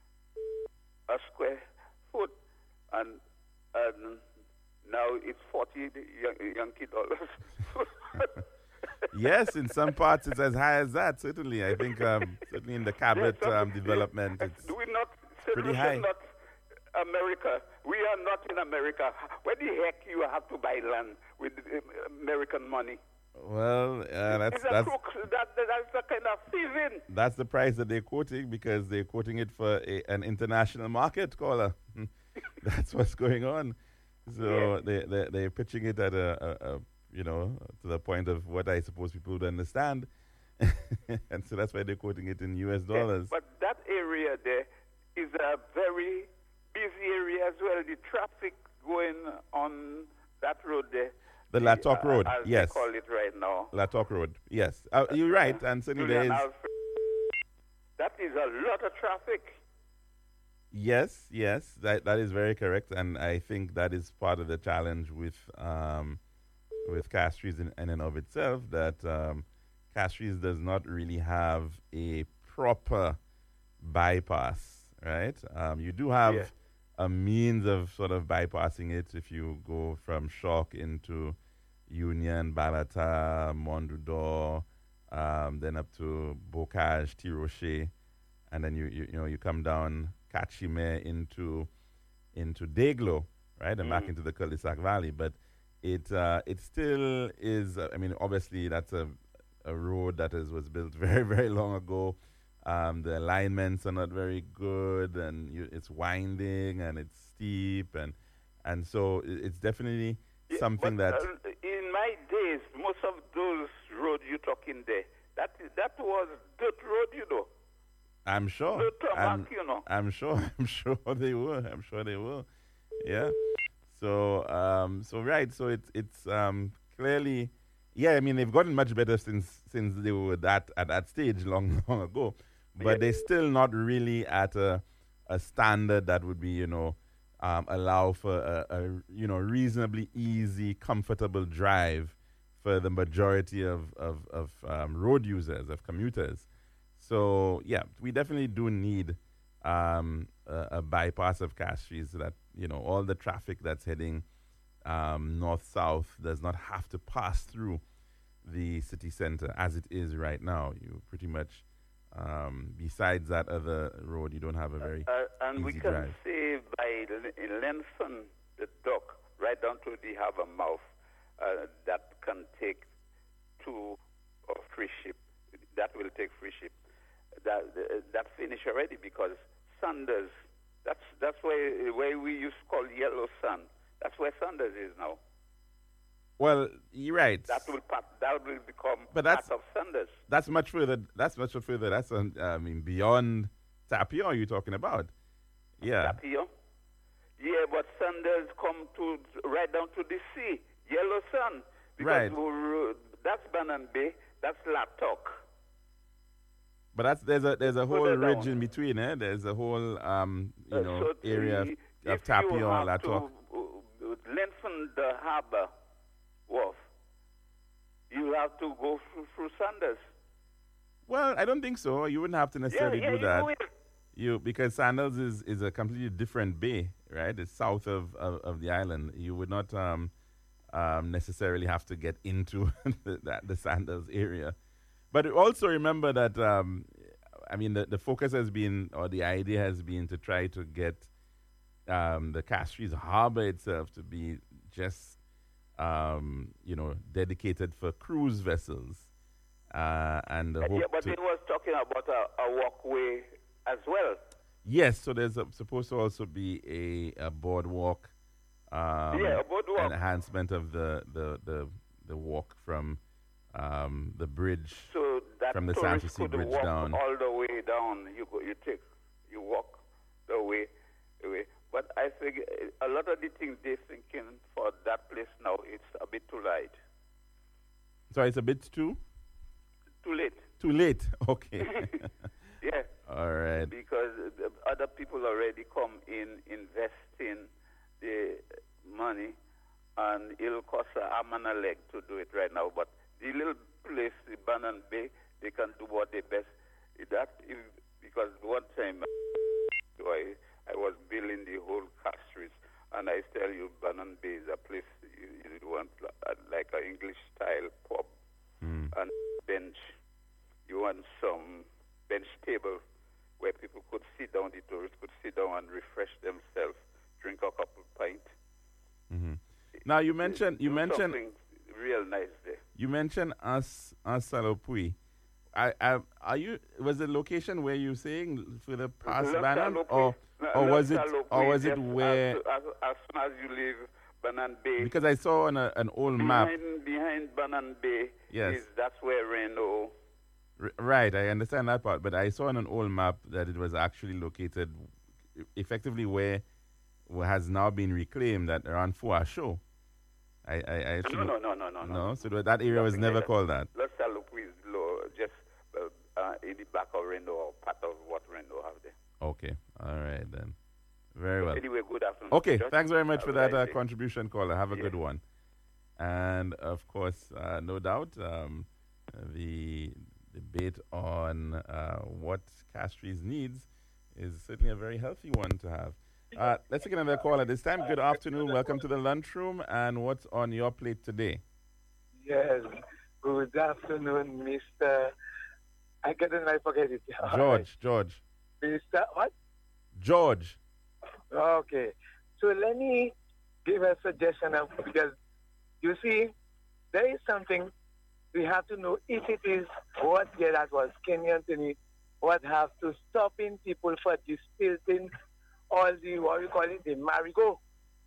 Speaker 8: a square foot, and and now it's forty Yan- Yankee dollars.
Speaker 1: Yes, in some parts it's as high as that. Certainly, I think um, certainly in the Cabot
Speaker 8: Yeah,
Speaker 1: um,
Speaker 8: some-
Speaker 1: development,
Speaker 8: uh,
Speaker 1: it's
Speaker 8: Do we not?
Speaker 1: pretty
Speaker 8: we
Speaker 1: high.
Speaker 8: should Not America. We are not in America. Where the heck you have to buy land with uh, American money?
Speaker 1: well, uh, that's
Speaker 8: It's a
Speaker 1: that's
Speaker 8: crook. That, that, that's a kind of thieving.
Speaker 1: that's the price that they're quoting because they're quoting it for a, an international market, caller. That's what's going on. So
Speaker 8: Yeah.
Speaker 1: they they they're pitching it at a, a, a you know to the point of what I suppose people would understand, and so that's why they're quoting it in U S
Speaker 8: Yeah,
Speaker 1: dollars.
Speaker 8: but that area there is a very busy area as well. The traffic going on that road there.
Speaker 1: The La Toc
Speaker 8: uh,
Speaker 1: Road,
Speaker 8: as
Speaker 1: yes.
Speaker 8: they call it right now.
Speaker 1: La Toc Road, yes. Uh, you're right, and certainly there
Speaker 8: Julian
Speaker 1: is.
Speaker 8: Alfred, That is a lot of traffic.
Speaker 1: Yes, yes, that that is very correct, and I think that is part of the challenge with um, with Castries in, in and of itself. That um, Castries does not really have a proper bypass, right? Um, you do have
Speaker 8: Yeah.
Speaker 1: a means of sort of bypassing it if you go from Shock into Union, Balata, Mondudor, um, then up to Bocage, Tiroche, and then you, you you know you come down Kachime into into Deglo, right, and back into the Cul-de-Sac Valley. But it uh, it still is. Uh, I mean, obviously that's a a road that is was built very very long ago. Um, the alignments are not very good, and you, it's winding and it's steep, and and so it, it's definitely
Speaker 8: Yeah,
Speaker 1: something
Speaker 8: but,
Speaker 1: that.
Speaker 8: uh, in my days, most of those roads you're talking there, that that was dirt road, you know.
Speaker 1: I'm sure.
Speaker 8: No tarmac,
Speaker 1: I'm,
Speaker 8: you know.
Speaker 1: I'm sure. I'm sure they will. I'm sure they will. Yeah. So, um, so right. So it's it's um clearly, yeah. I mean, they've gotten much better since since they were that at that stage long long ago, but
Speaker 8: Yeah.
Speaker 1: they're still not really at a a standard that would be, you know, um, allow for a, a you know reasonably easy, comfortable drive for the majority of of of um, road users, of commuters. So yeah, we definitely do need um, a, a bypass of Castries so that you know all the traffic that's heading um, north south does not have to pass through the city center as it is right now. You pretty much, um, besides that other road, you don't have a very
Speaker 8: Uh, and
Speaker 1: easy
Speaker 8: we can
Speaker 1: drive.
Speaker 8: say by l- lengthen the dock right down to the harbor mouth, uh, that can take two or three ship. That will take three ship. That uh, that finish already because Sanders. That's that's where where we used to call Yellow Sun. That's where Sanders is now.
Speaker 1: Well, you're right.
Speaker 8: That will part, that will become
Speaker 1: But that's-
Speaker 8: part of Sanders.
Speaker 1: That's much further. That's much further. That's um, I mean beyond Tapio. You're talking about, yeah.
Speaker 8: Tapio. Yeah, but Sanders come to right down to the sea. Yellow Sun. Because
Speaker 1: Right.
Speaker 8: we- that's Banan Bay. That's Latok.
Speaker 1: But that's there's a there's a whole
Speaker 8: Further
Speaker 1: ridge
Speaker 8: down.
Speaker 1: in between, eh? There's a whole um you
Speaker 8: Uh,
Speaker 1: know
Speaker 8: so
Speaker 1: area of,
Speaker 8: the-
Speaker 1: of
Speaker 8: if you
Speaker 1: Tapio and
Speaker 8: have
Speaker 1: Latok.
Speaker 8: to uh, lengthen the harbor wharf, you have to go through, through Sanders.
Speaker 1: Well, I don't think so. You wouldn't have to necessarily
Speaker 8: yeah, yeah,
Speaker 1: do that.
Speaker 8: you will.
Speaker 1: You because Sandals is, is a completely different bay, right? It's south of, of, of the island. You would not um, um, necessarily have to get into the, that, the Sandals area. But also remember that, um, I mean, the, the focus has been, or the idea has been to try to get um, the Castries harbor itself to be just, um, you know, dedicated for cruise vessels. Uh, and the
Speaker 8: Uh,
Speaker 1: hope
Speaker 8: yeah, but
Speaker 1: to
Speaker 8: they was talking about a, a walkway as well.
Speaker 1: Yes, so there's a, supposed to also be a, a boardwalk, um,
Speaker 8: Yeah, a boardwalk.
Speaker 1: enhancement of the, the, the, the walk from um, the bridge.
Speaker 8: So that
Speaker 1: From the
Speaker 8: tourists
Speaker 1: Sanssouci
Speaker 8: could
Speaker 1: Bridge
Speaker 8: walk
Speaker 1: down.
Speaker 8: all the way down. You go, you take, you walk the way, the way. But I think uh, a lot of the things they're thinking for that place now, it's a bit too late.
Speaker 1: So it's a bit too
Speaker 8: Too late.
Speaker 1: too late. Okay.
Speaker 8: Yeah.
Speaker 1: All right.
Speaker 8: Because the other people already come in investing the money, and it'll cost a arm and a leg to do it right now. But the little place, the Banan Bay, they can do what they best. That is because one time I, I was building the whole Castries, and I tell you, Banan Bay is a place you, you want uh, like an English style pub
Speaker 1: Mm.
Speaker 8: and bench. You want some bench table where people could sit down, the tourists could sit down and refresh themselves, drink a couple pints.
Speaker 1: hmm Now you mentioned you
Speaker 8: Do
Speaker 1: mentioned
Speaker 8: something real nice there.
Speaker 1: you mentioned us us Salopui. I, I, are you was the location where you saying for the past
Speaker 8: Le
Speaker 1: Banan,
Speaker 8: Salopui-
Speaker 1: or
Speaker 8: Le-
Speaker 1: or
Speaker 8: Le
Speaker 1: was it or
Speaker 8: Salopui,
Speaker 1: was it
Speaker 8: just
Speaker 1: where?
Speaker 8: as, as, as soon as you leave Banan Bay,
Speaker 1: Because I saw on a, an old map.
Speaker 8: behind, behind Banan Bay,
Speaker 1: Yes.
Speaker 8: is, that's where Reno.
Speaker 1: R- right, I understand that part, but I saw on an old map that it was actually located effectively where, where has now been reclaimed at around Fua Show. I, I, I actually
Speaker 8: No, no, no, no, no, no.
Speaker 1: no. So that that area was
Speaker 8: Nothing
Speaker 1: never
Speaker 8: like that.
Speaker 1: called that.
Speaker 8: Le Salopui is low, just uh, uh, in the back of Rendo or part of what Rendo have there.
Speaker 1: Okay. All right, then. Very well.
Speaker 8: Anyway, good afternoon.
Speaker 1: Okay,
Speaker 8: Just
Speaker 1: thanks very much
Speaker 8: have
Speaker 1: for
Speaker 8: a
Speaker 1: that
Speaker 8: nice
Speaker 1: uh,
Speaker 8: day.
Speaker 1: contribution, caller. Have a
Speaker 8: Yeah.
Speaker 1: good one. And, of course, uh, no doubt, um, the debate on uh, what Castries needs is certainly a very healthy one to have. Uh, let's take another call at this time. Good afternoon. Welcome to the lunchroom. And what's on your plate today?
Speaker 9: Yes. Good afternoon, Mister I couldn't I forget it.
Speaker 1: George. George.
Speaker 9: Mister What?
Speaker 1: George.
Speaker 9: Okay. So let me give a suggestion of, because you see, there is something we have to know if it is what yeah, that was Kenyan to me, what have to stopping people for distilling all the what we call it the marigo.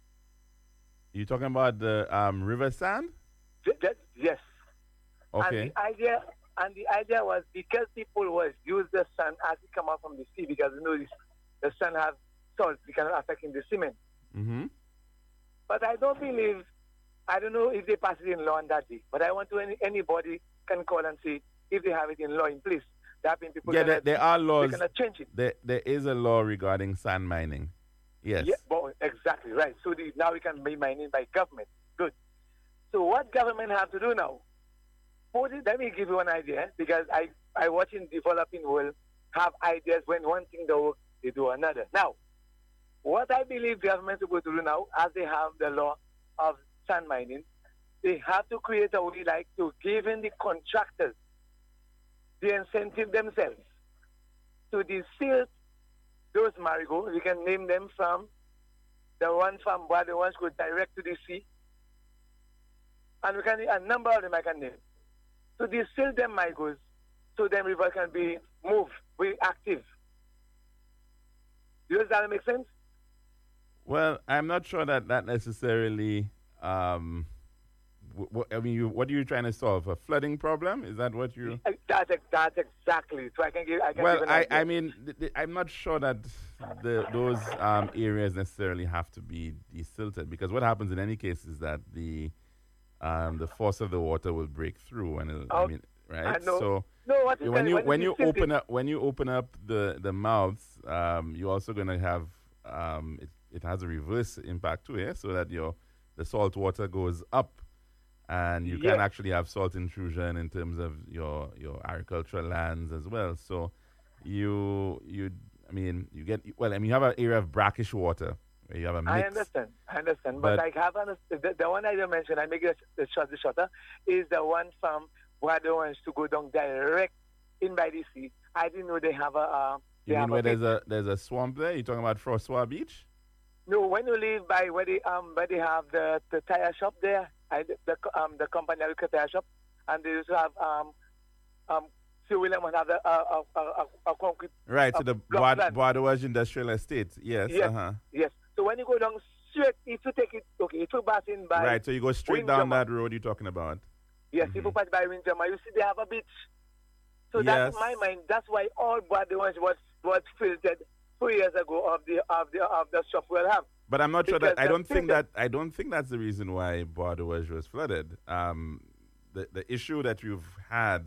Speaker 1: You talking about the um, river sand?
Speaker 9: Th- that- yes.
Speaker 1: Okay.
Speaker 9: And the idea and the idea was because people was use the sun as it come out from the sea, because you know this, the sun has salt, it can affect in the cement.
Speaker 1: Mm-hmm.
Speaker 9: But I don't believe, I don't know if they pass it in law on that day, but I want to any, anybody can call and say if they have it in law in place. That means people
Speaker 1: Yeah,
Speaker 9: cannot,
Speaker 1: there, there are laws.
Speaker 9: they cannot change it.
Speaker 1: There, there is a law regarding sand mining. Yes.
Speaker 9: Yeah, well, exactly, right. So the, now we can be mining by government. Good. So what government have to do now? Put it, let me give you an idea, because I, I watch in developing world have ideas when one thing don't work, they do another. Now, what I believe government is going to do now, as they have the law of sand mining, they have to create a way like to give in the contractors the incentive themselves to distill those marigold. We can name them from the one from where the ones go direct to the sea, and we can a number of them I can name. So distill them marigolds, so them river can be moved, be active. Does that make sense?
Speaker 1: Well, I'm not sure that that necessarily. Um, w- w- I mean, you, what are you trying to solve? A flooding problem? Is that what you?
Speaker 9: Uh, That's ex- that's exactly. So I can give. I can
Speaker 1: Well,
Speaker 9: give an
Speaker 1: I,
Speaker 9: idea.
Speaker 1: I mean, th- th- I'm not sure that the, those um, areas necessarily have to be desilted, because what happens in any case is that the um, the force of the water will break through, and it'll, I
Speaker 9: Oh,
Speaker 1: mean,
Speaker 9: I
Speaker 1: right?
Speaker 9: know.
Speaker 1: So
Speaker 9: No, what is
Speaker 1: when
Speaker 9: that?
Speaker 1: you
Speaker 9: When
Speaker 1: when
Speaker 9: it
Speaker 1: you
Speaker 9: is
Speaker 1: open
Speaker 9: silted-
Speaker 1: up when you open up the the mouths, um, you're also going to have um, it, it has a reverse impact too, yeah, so that your the salt water goes up, and you
Speaker 9: Yes.
Speaker 1: can actually have salt intrusion in terms of your your agricultural lands as well. So you you I mean you get well I mean you have an area of brackish water where you have a mix.
Speaker 9: I understand. I understand. But,
Speaker 1: But-
Speaker 9: I have understood. The, the one I didn't mention, I make it the short, the shorter, is the one from where they want to go down direct in by the sea. I didn't know they have a. Uh, they
Speaker 1: You
Speaker 9: have
Speaker 1: mean where
Speaker 9: a
Speaker 1: there's a there's a swamp there? You talking about François Beach?
Speaker 9: No, when you live by where they um where they have the, the tire shop there, I, the co- um the company that look at tire shop, and they used to have um um Sir William would have the uh, a, a, a, a concrete.
Speaker 1: Right,
Speaker 9: a
Speaker 1: so the
Speaker 9: block
Speaker 1: Bois-
Speaker 9: plan.
Speaker 1: Bois Industrial Estate. Yes.
Speaker 9: Yes.
Speaker 1: Uh-huh.
Speaker 9: Yes. So when you go down straight, if you take it, okay, if you pass in by
Speaker 1: Right, so you go straight down
Speaker 9: Windjammer.
Speaker 1: that road you're talking about.
Speaker 9: Yes, if you pass by Windjammer, you see they have a beach. So that's
Speaker 1: Yes.
Speaker 9: my mind. That's why all what the ones was was filtered two years ago of the of the of the shop will have.
Speaker 1: But I'm not sure that
Speaker 9: Because
Speaker 1: I don't
Speaker 9: the
Speaker 1: think
Speaker 9: filter-
Speaker 1: that I don't think that's the reason why Bois was flooded. Um, the the issue that you've had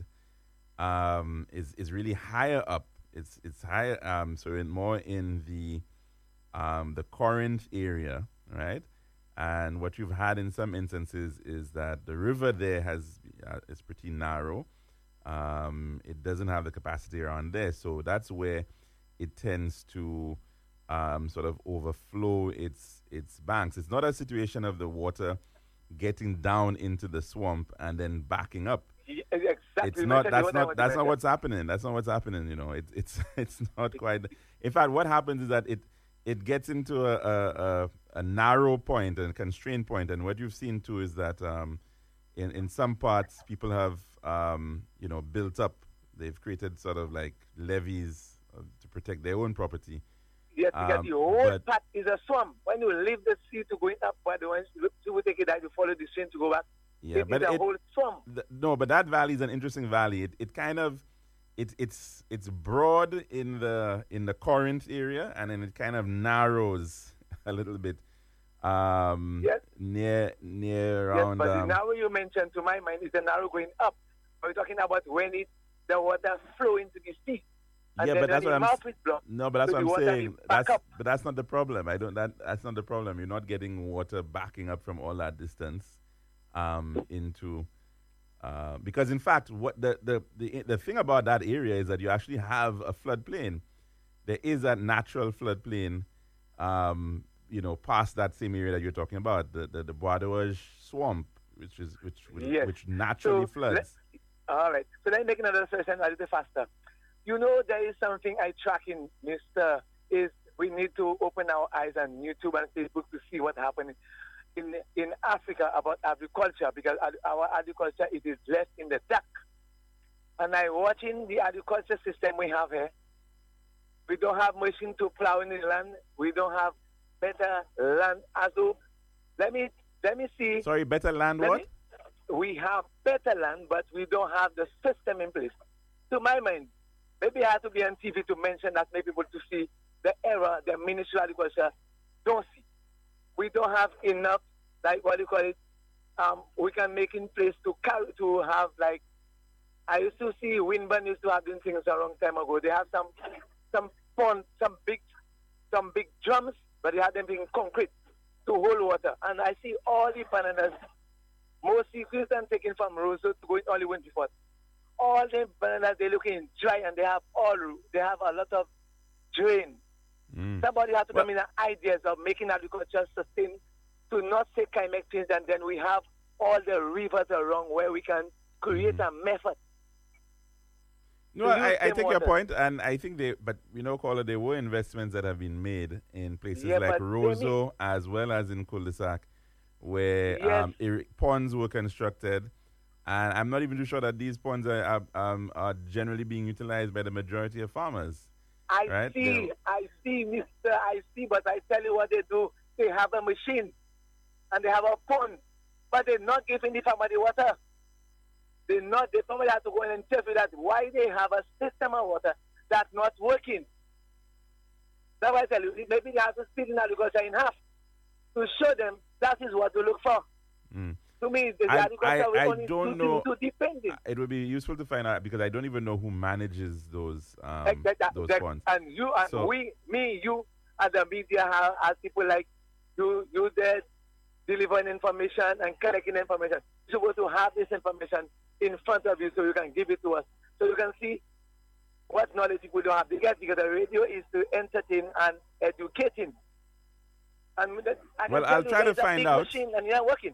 Speaker 1: um, is is really higher up. It's it's higher. Um, so in more in the um, the Corinth area, right? And what you've had in some instances is that the river there has uh, is pretty narrow. Um, it doesn't have the capacity around there, so that's where it tends to um, sort of overflow its its banks. It's not a situation of the water getting down into the swamp and then backing up.
Speaker 9: Yeah, exactly.
Speaker 1: It's
Speaker 9: You
Speaker 1: not.
Speaker 9: mentioned
Speaker 1: That's
Speaker 9: the one I
Speaker 1: not.
Speaker 9: want to
Speaker 1: That's not
Speaker 9: mention.
Speaker 1: what's happening. That's not what's happening. You know, it, it's it's not quite. In fact, what happens is that it it gets into a a, a, a narrow point and constraint point, and what you've seen too is that um, in in some parts people have um, you know built up. They've created sort of like levees uh, to protect their own property.
Speaker 9: Yes, because
Speaker 1: Um,
Speaker 9: the whole
Speaker 1: but-
Speaker 9: part is a swamp. When you leave the sea to going up, where the ones to will take it down, you follow the stream to go back.
Speaker 1: Yeah,
Speaker 9: it
Speaker 1: but
Speaker 9: is a
Speaker 1: it-
Speaker 9: whole swamp.
Speaker 1: Th- no, but that valley is an interesting valley. It it kind of it it's it's broad in the in the Corinth area, and then it kind of narrows a little bit um
Speaker 9: Yes.
Speaker 1: near near
Speaker 9: Yes,
Speaker 1: around
Speaker 9: but the
Speaker 1: um,
Speaker 9: narrow you mentioned, to my mind, is the narrow going up. Are we talking about when it the water flow into the sea. And
Speaker 1: yeah,
Speaker 9: then
Speaker 1: but that's
Speaker 9: the
Speaker 1: what I'm.
Speaker 9: mouth is blocked.
Speaker 1: No, but that's
Speaker 9: so
Speaker 1: what
Speaker 9: the
Speaker 1: I'm
Speaker 9: water
Speaker 1: saying.
Speaker 9: is back
Speaker 1: That's
Speaker 9: up.
Speaker 1: but that's not the problem. I don't. That that's not the problem. You're not getting water backing up from all that distance um, into. Uh, because in fact, what the, the the the thing about that area is that you actually have a floodplain. There is a natural floodplain, um, you know, past that same area that you're talking about, the the, the Bois swamp, which is which which,
Speaker 9: Yes.
Speaker 1: which naturally
Speaker 9: So,
Speaker 1: floods.
Speaker 9: let- all right. So let me make another session a little faster. You know, there is something I track in, Mister Is we need to open our eyes on YouTube and Facebook to see what happened in in Africa about agriculture, because ad- our agriculture it is left in the dark. And I watching the agriculture system we have here. We don't have machine to plow in the land. We don't have better land. As though, let me let me see.
Speaker 1: Sorry, better land
Speaker 9: Let
Speaker 1: what?
Speaker 9: me- we have better land, but we don't have the system in place. To my mind, maybe I have to be on T V to mention that, maybe people to see the error the Ministry of Agriculture don't see. We don't have enough, like what do you call it, um, we can make in place to carry, to have, like, I used to see Windburn used to have doing things a long time ago. They have some some pond, some big some big drums, but they have them in concrete to hold water. And I see all the bananas, mostly Christian taken from Roseau to go in only Winterford. All the bananas they looking dry, and they have all they have a lot of drain.
Speaker 1: Mm.
Speaker 9: Somebody has to
Speaker 1: Well-
Speaker 9: come in with ideas of making agriculture sustain, to not say climate change, and then we have all the rivers around where we can create a method.
Speaker 1: No,
Speaker 9: to use
Speaker 1: I, I
Speaker 9: same
Speaker 1: take your
Speaker 9: water.
Speaker 1: point, and I think they, but you know, Caller, there were investments that have been made in places
Speaker 9: Yeah,
Speaker 1: like
Speaker 9: but they
Speaker 1: Roseau as well as in Cul-de-sac, where
Speaker 9: Yes.
Speaker 1: um, ir- ponds were constructed, and I'm not even too sure that these ponds are, are, um, are generally being utilized by the majority of farmers.
Speaker 9: I
Speaker 1: Right,
Speaker 9: see,
Speaker 1: they're-
Speaker 9: I see, Mister I see, but I tell you what they do. They have a machine and they have a pond, but they're not giving the farmer the water. They're not, the farmer has to go and interview that why they have a system of water that's not working. That's why I tell you, maybe they have to split in agriculture in half to show them that is what to look for.
Speaker 1: Mm.
Speaker 9: To me, the
Speaker 1: I-
Speaker 9: agriculture
Speaker 1: I-
Speaker 9: will
Speaker 1: I
Speaker 9: only
Speaker 1: don't
Speaker 9: to,
Speaker 1: know-
Speaker 9: to defend it.
Speaker 1: It would be useful to find out because I don't even know who manages those um,
Speaker 9: Like that-
Speaker 1: those
Speaker 9: that-
Speaker 1: ponds.
Speaker 9: And you and
Speaker 1: So-
Speaker 9: we, me, you, and the media have, as people like you, you there delivering information and collecting information. You're supposed to have this information in front of you so you can give it to us, so you can see what knowledge people don't have to get, because the radio is to entertain and educating. And that, I can
Speaker 1: Well,
Speaker 9: tell
Speaker 1: I'll
Speaker 9: you
Speaker 1: try to
Speaker 9: there's a
Speaker 1: find
Speaker 9: big
Speaker 1: out.
Speaker 9: machine and you're not working.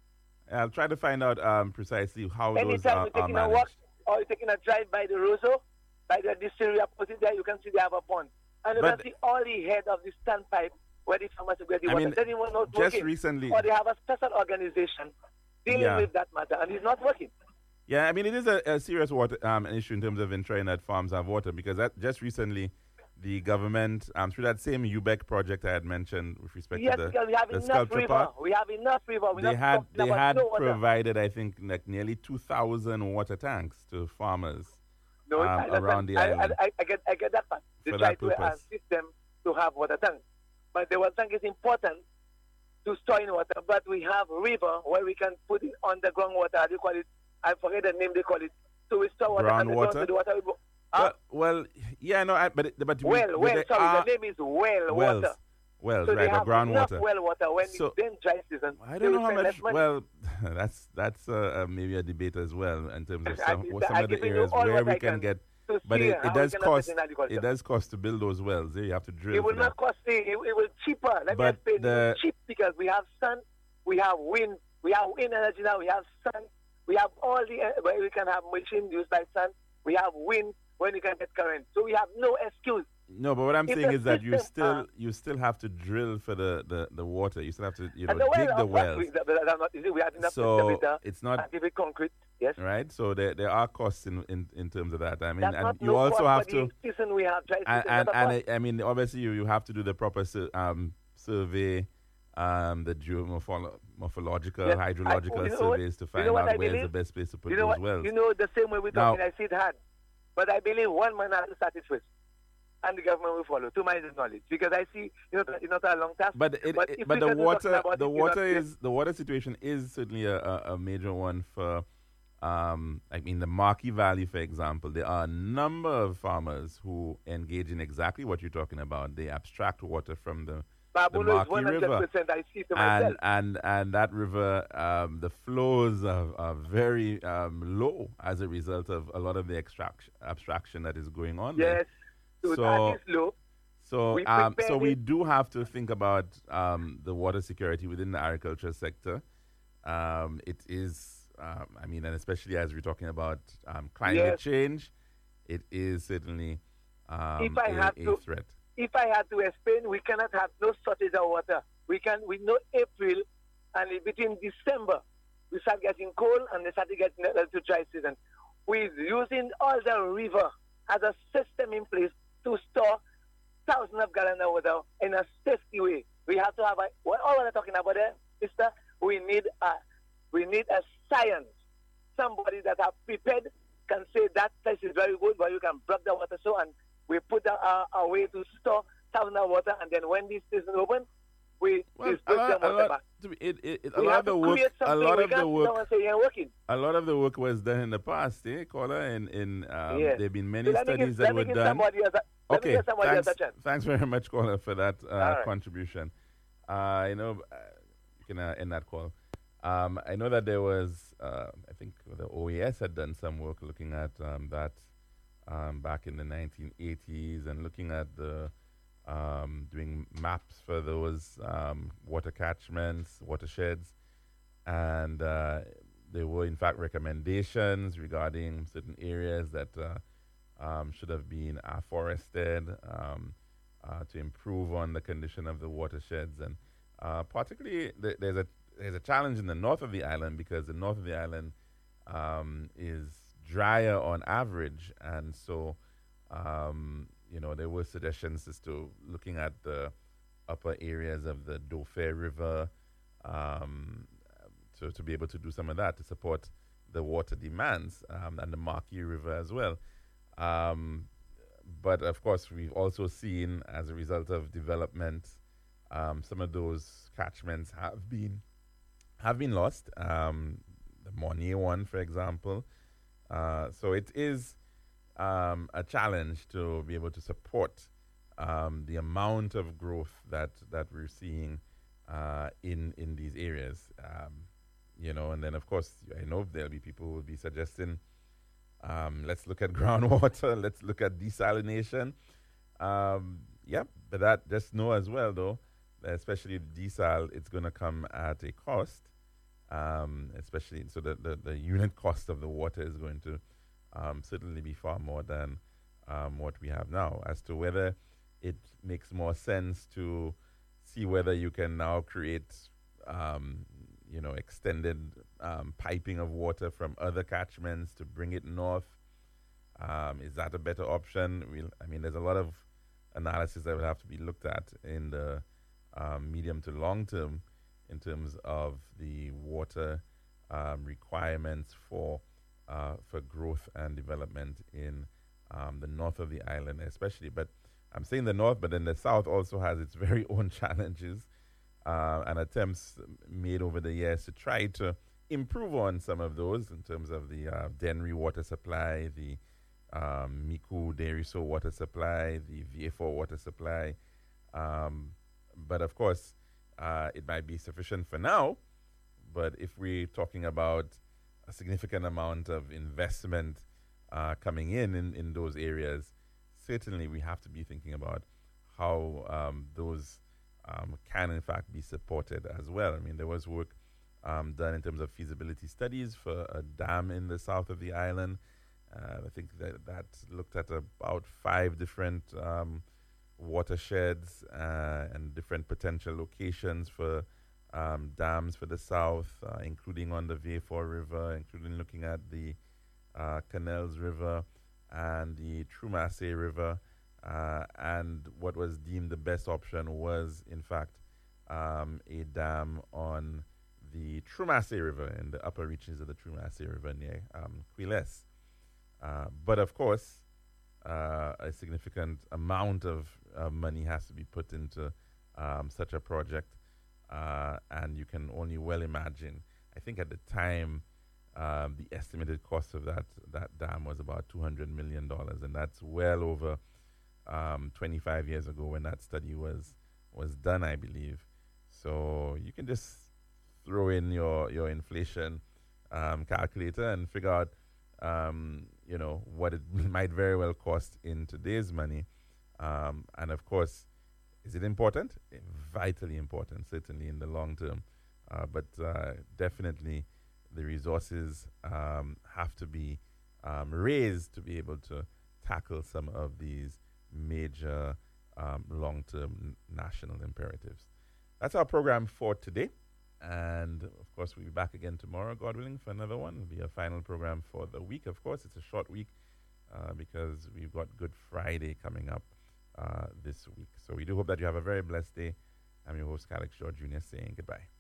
Speaker 1: I'll try to find out um, precisely how those
Speaker 9: Anytime
Speaker 1: are,
Speaker 9: you're
Speaker 1: are
Speaker 9: taking a
Speaker 1: managed.
Speaker 9: walk or you're taking a drive by the Roseau, by the distillery opposite there, you can see they have a pond. And you
Speaker 1: But-
Speaker 9: can see all the head of the standpipe where the farmers get the
Speaker 1: I
Speaker 9: water.
Speaker 1: mean,
Speaker 9: They don't even know it's
Speaker 1: just
Speaker 9: working.
Speaker 1: recently-
Speaker 9: Or they have a special organization dealing
Speaker 1: Yeah.
Speaker 9: with that matter, and it's not working.
Speaker 1: Yeah, I mean, it is a, a serious water um, issue in terms of ensuring that farms have water, because that just recently the government, um, through that same U B E C project I had mentioned with respect
Speaker 9: Yes,
Speaker 1: to the,
Speaker 9: because we have
Speaker 1: the
Speaker 9: enough
Speaker 1: sculpture
Speaker 9: river.
Speaker 1: park,
Speaker 9: We have enough river. We're
Speaker 1: they
Speaker 9: not
Speaker 1: had
Speaker 9: talking
Speaker 1: they
Speaker 9: about
Speaker 1: had
Speaker 9: no water.
Speaker 1: provided, I think, like nearly two thousand water tanks to farmers
Speaker 9: No,
Speaker 1: um,
Speaker 9: I understand.
Speaker 1: around the
Speaker 9: I,
Speaker 1: island.
Speaker 9: I, I, I get, I get that part. They
Speaker 1: For
Speaker 9: try
Speaker 1: that
Speaker 9: to
Speaker 1: purpose.
Speaker 9: assist them to have water tanks. But the water tank is important to store in water. But we have river where we can put it underground water. How do you call it? I forget the name they call it. So we store water underground,
Speaker 1: Groundwater?
Speaker 9: so the water will go. Huh?
Speaker 1: well, well, yeah, no, I, but it- but we-
Speaker 9: well,
Speaker 1: but
Speaker 9: well,
Speaker 1: they
Speaker 9: sorry,
Speaker 1: are
Speaker 9: the name is well
Speaker 1: wells,
Speaker 9: water.
Speaker 1: wells,
Speaker 9: So
Speaker 1: right,
Speaker 9: they
Speaker 1: or
Speaker 9: have enough
Speaker 1: groundwater.
Speaker 9: well water when
Speaker 1: So-
Speaker 9: it's then dry season.
Speaker 1: I
Speaker 9: they
Speaker 1: don't know
Speaker 9: will
Speaker 1: how
Speaker 9: spend
Speaker 1: much.
Speaker 9: less money.
Speaker 1: Well, that's that's uh, uh, maybe a debate as well in terms of
Speaker 9: I-
Speaker 1: some,
Speaker 9: I-
Speaker 1: what some
Speaker 9: I
Speaker 1: of the
Speaker 9: giving you
Speaker 1: areas
Speaker 9: all
Speaker 1: where
Speaker 9: what
Speaker 1: we
Speaker 9: I
Speaker 1: can
Speaker 9: can
Speaker 1: get.
Speaker 9: to
Speaker 1: But
Speaker 9: see
Speaker 1: it,
Speaker 9: how
Speaker 1: it
Speaker 9: we
Speaker 1: does
Speaker 9: can
Speaker 1: cost.
Speaker 9: invest in agriculture.
Speaker 1: It does cost to build those wells. There, you have to drill.
Speaker 9: It will
Speaker 1: for them.
Speaker 9: not cost me. It, it will cheaper. Let
Speaker 1: But
Speaker 9: me explain.
Speaker 1: the-
Speaker 9: It's cheap because we have sun, we have wind, we have wind energy now, we have sun, we have all the uh, where we can have machine used by sun, we have wind when we can get current. So we have no excuse.
Speaker 1: No, but what I'm
Speaker 9: If
Speaker 1: saying
Speaker 9: the
Speaker 1: is that you
Speaker 9: system,
Speaker 1: still
Speaker 9: uh,
Speaker 1: you still have to drill for the, the, the water. You still have to you know
Speaker 9: and the well,
Speaker 1: dig the
Speaker 9: of course,
Speaker 1: wells.
Speaker 9: We, that, that, not easy. We have enough
Speaker 1: So
Speaker 9: excavator
Speaker 1: it's not
Speaker 9: and give it concrete. Yes.
Speaker 1: right. So there there are costs in, in, in terms of that. I mean,
Speaker 9: That's
Speaker 1: and
Speaker 9: not
Speaker 1: you
Speaker 9: no
Speaker 1: also
Speaker 9: cost
Speaker 1: have
Speaker 9: for
Speaker 1: to.
Speaker 9: the season we have dry
Speaker 1: and
Speaker 9: season,
Speaker 1: and,
Speaker 9: not a
Speaker 1: and
Speaker 9: cost.
Speaker 1: I, I mean, obviously, you, you have to do the proper sur- um, survey, um, the geomorpholo- morphological,
Speaker 9: Yes, I-
Speaker 1: hydrological
Speaker 9: you know what-
Speaker 1: surveys to
Speaker 9: you
Speaker 1: find
Speaker 9: know what
Speaker 1: out
Speaker 9: I
Speaker 1: where's the
Speaker 9: believe?
Speaker 1: best place to put
Speaker 9: You know
Speaker 1: those
Speaker 9: what?
Speaker 1: wells.
Speaker 9: You know the same way we're
Speaker 1: Now-
Speaker 9: talking, I see it hard. But I believe one man has to start it first. And the government will follow, to my knowledge. Because I see, you know, it's not a long task.
Speaker 1: But it,
Speaker 9: But
Speaker 1: it-
Speaker 9: if
Speaker 1: but
Speaker 9: we
Speaker 1: the
Speaker 9: can do something
Speaker 1: water
Speaker 9: about
Speaker 1: the
Speaker 9: it, you
Speaker 1: water
Speaker 9: know,
Speaker 1: is the water situation is certainly a, a, a major one for Um, I mean, the Marquee Valley, for example, there are a number of farmers who engage in exactly what you're talking about. They abstract water from the, the
Speaker 9: Baboon is
Speaker 1: Marquee River.
Speaker 9: one hundred percent. I see it to myself.
Speaker 1: And, and, and that river, um, the flows are, are very um, low as a result of a lot of the extraction, abstraction that is going on there.
Speaker 9: Yes, so,
Speaker 1: So-
Speaker 9: that is low.
Speaker 1: So,
Speaker 9: We
Speaker 1: um, so
Speaker 9: prepared
Speaker 1: we
Speaker 9: it.
Speaker 1: do have to think about um, the water security within the agriculture sector. Um, it is, um, I mean, and especially as we're talking about um, climate
Speaker 9: Yes.
Speaker 1: change, it is certainly um,
Speaker 9: If I
Speaker 1: a,
Speaker 9: have
Speaker 1: a
Speaker 9: to-
Speaker 1: threat.
Speaker 9: If I had to explain, we cannot have no shortage of water. We can, we know April, and in between December, we start getting cold, and they start to get to dry season. We're using all the river as a system in place to store thousands of gallons of water in a safety way. We have to have a, what all we're talking about there, sister, we need a, we need a science. Somebody that have prepared can say that place is very good, but you can block the water so, and we put a, a, a way to store thousands of water, and then when this season open, we
Speaker 1: Well, a
Speaker 9: disperse
Speaker 1: lot,
Speaker 9: the
Speaker 1: a
Speaker 9: water
Speaker 1: lot,
Speaker 9: back.
Speaker 1: to be- it, it, it, a
Speaker 9: We
Speaker 1: lot
Speaker 9: have
Speaker 1: of the
Speaker 9: to
Speaker 1: work,
Speaker 9: create
Speaker 1: a
Speaker 9: something.
Speaker 1: lot
Speaker 9: We
Speaker 1: of the
Speaker 9: can't
Speaker 1: work,
Speaker 9: sit down and say you're working.
Speaker 1: a lot of the work was done in the past, eh, Caller? In, in um,
Speaker 9: Yes.
Speaker 1: there've been
Speaker 9: So
Speaker 1: many
Speaker 9: let me
Speaker 1: studies
Speaker 9: give,
Speaker 1: that
Speaker 9: let me
Speaker 1: were
Speaker 9: give
Speaker 1: done.
Speaker 9: somebody else a, let me
Speaker 1: Okay,
Speaker 9: give somebody
Speaker 1: thanks,
Speaker 9: else a chance.
Speaker 1: thanks very much, caller, for that uh,
Speaker 9: right.
Speaker 1: contribution. Uh, I know uh, you can uh, end that call. Um, I know that there was, uh, I think the O E S had done some work looking at um, that um, back in the nineteen eighties and looking at the um, doing maps for those um, water catchments, watersheds, and uh, there were in fact recommendations regarding certain areas that uh, um, should have been afforested um, uh, to improve on the condition of the watersheds, and uh, particularly th- there's a there's a challenge in the north of the island because the north of the island um, is drier on average, and so um, you know there were suggestions as to looking at the upper areas of the Dauphin River um, to to be able to do some of that to support the water demands um, and the Marquee River as well. Um, but of course, we've also seen as a result of development, um, some of those catchments have been have been lost. Um, the Mornier one, for example. Uh, so it is um, a challenge to be able to support um, the amount of growth that that we're seeing uh, in in these areas. Um, you know, and then of course, I know there'll be people who will be suggesting, um, let's look at groundwater, let's look at desalination. Um, yeah, but that just know as well, though, that especially desal, it's going to come at a cost. Um, especially so that the, the unit cost of the water is going to um, certainly be far more than um, what we have now. As to whether it makes more sense to see whether you can now create, um, you know, extended um, piping of water from other catchments to bring it north. Um, is that a better option? We'll, I mean, there's a lot of analysis that would have to be looked at in the um, medium to long term in terms of the water um, requirements for uh, for growth and development in um, the north of the island, especially. But I'm saying the north, but then the south also has its very own challenges uh, and attempts made over the years to try to improve on some of those in terms of the uh, Dennery water supply, the um, Micoud Deriso water supply, the V A four water supply. Um, but of course, Uh, it might be sufficient for now, but if we're talking about a significant amount of investment uh, coming in, in in those areas, certainly we have to be thinking about how um, those um, can in fact be supported as well. I mean, there was work um, done in terms of feasibility studies for a dam in the south of the island. Uh, I think that that looked at about five different um, watersheds uh, and different potential locations for um, dams for the south, uh, including on the V A four River, including looking at the uh, Canals River and the Trumasse River. Uh, and what was deemed the best option was, in fact, um, a dam on the Trumasse River in the upper reaches of the Trumasse River near um, Quiles. Uh, but of course, uh, a significant amount of uh, money has to be put into um, such a project, uh, and you can only well imagine. I think at the time Um, the estimated cost of that that dam was about two hundred million dollars, and that's well over um, twenty-five years ago when that study was was done, I believe. So you can just throw in your your inflation um, calculator and figure out, um, you know, what it might very well cost in today's money. Um, and of course, is it important? Vitally important, certainly in the long term. Uh, but uh, definitely, the resources um, have to be um, raised to be able to tackle some of these major um, long-term n- national imperatives. That's our program for today. And, of course, we'll be back again tomorrow, God willing, for another one. It'll be a final program for the week. Of course, it's a short week uh, because we've got Good Friday coming up uh, this week. So we do hope that you have a very blessed day. I'm your host, Calix George Junior, saying goodbye.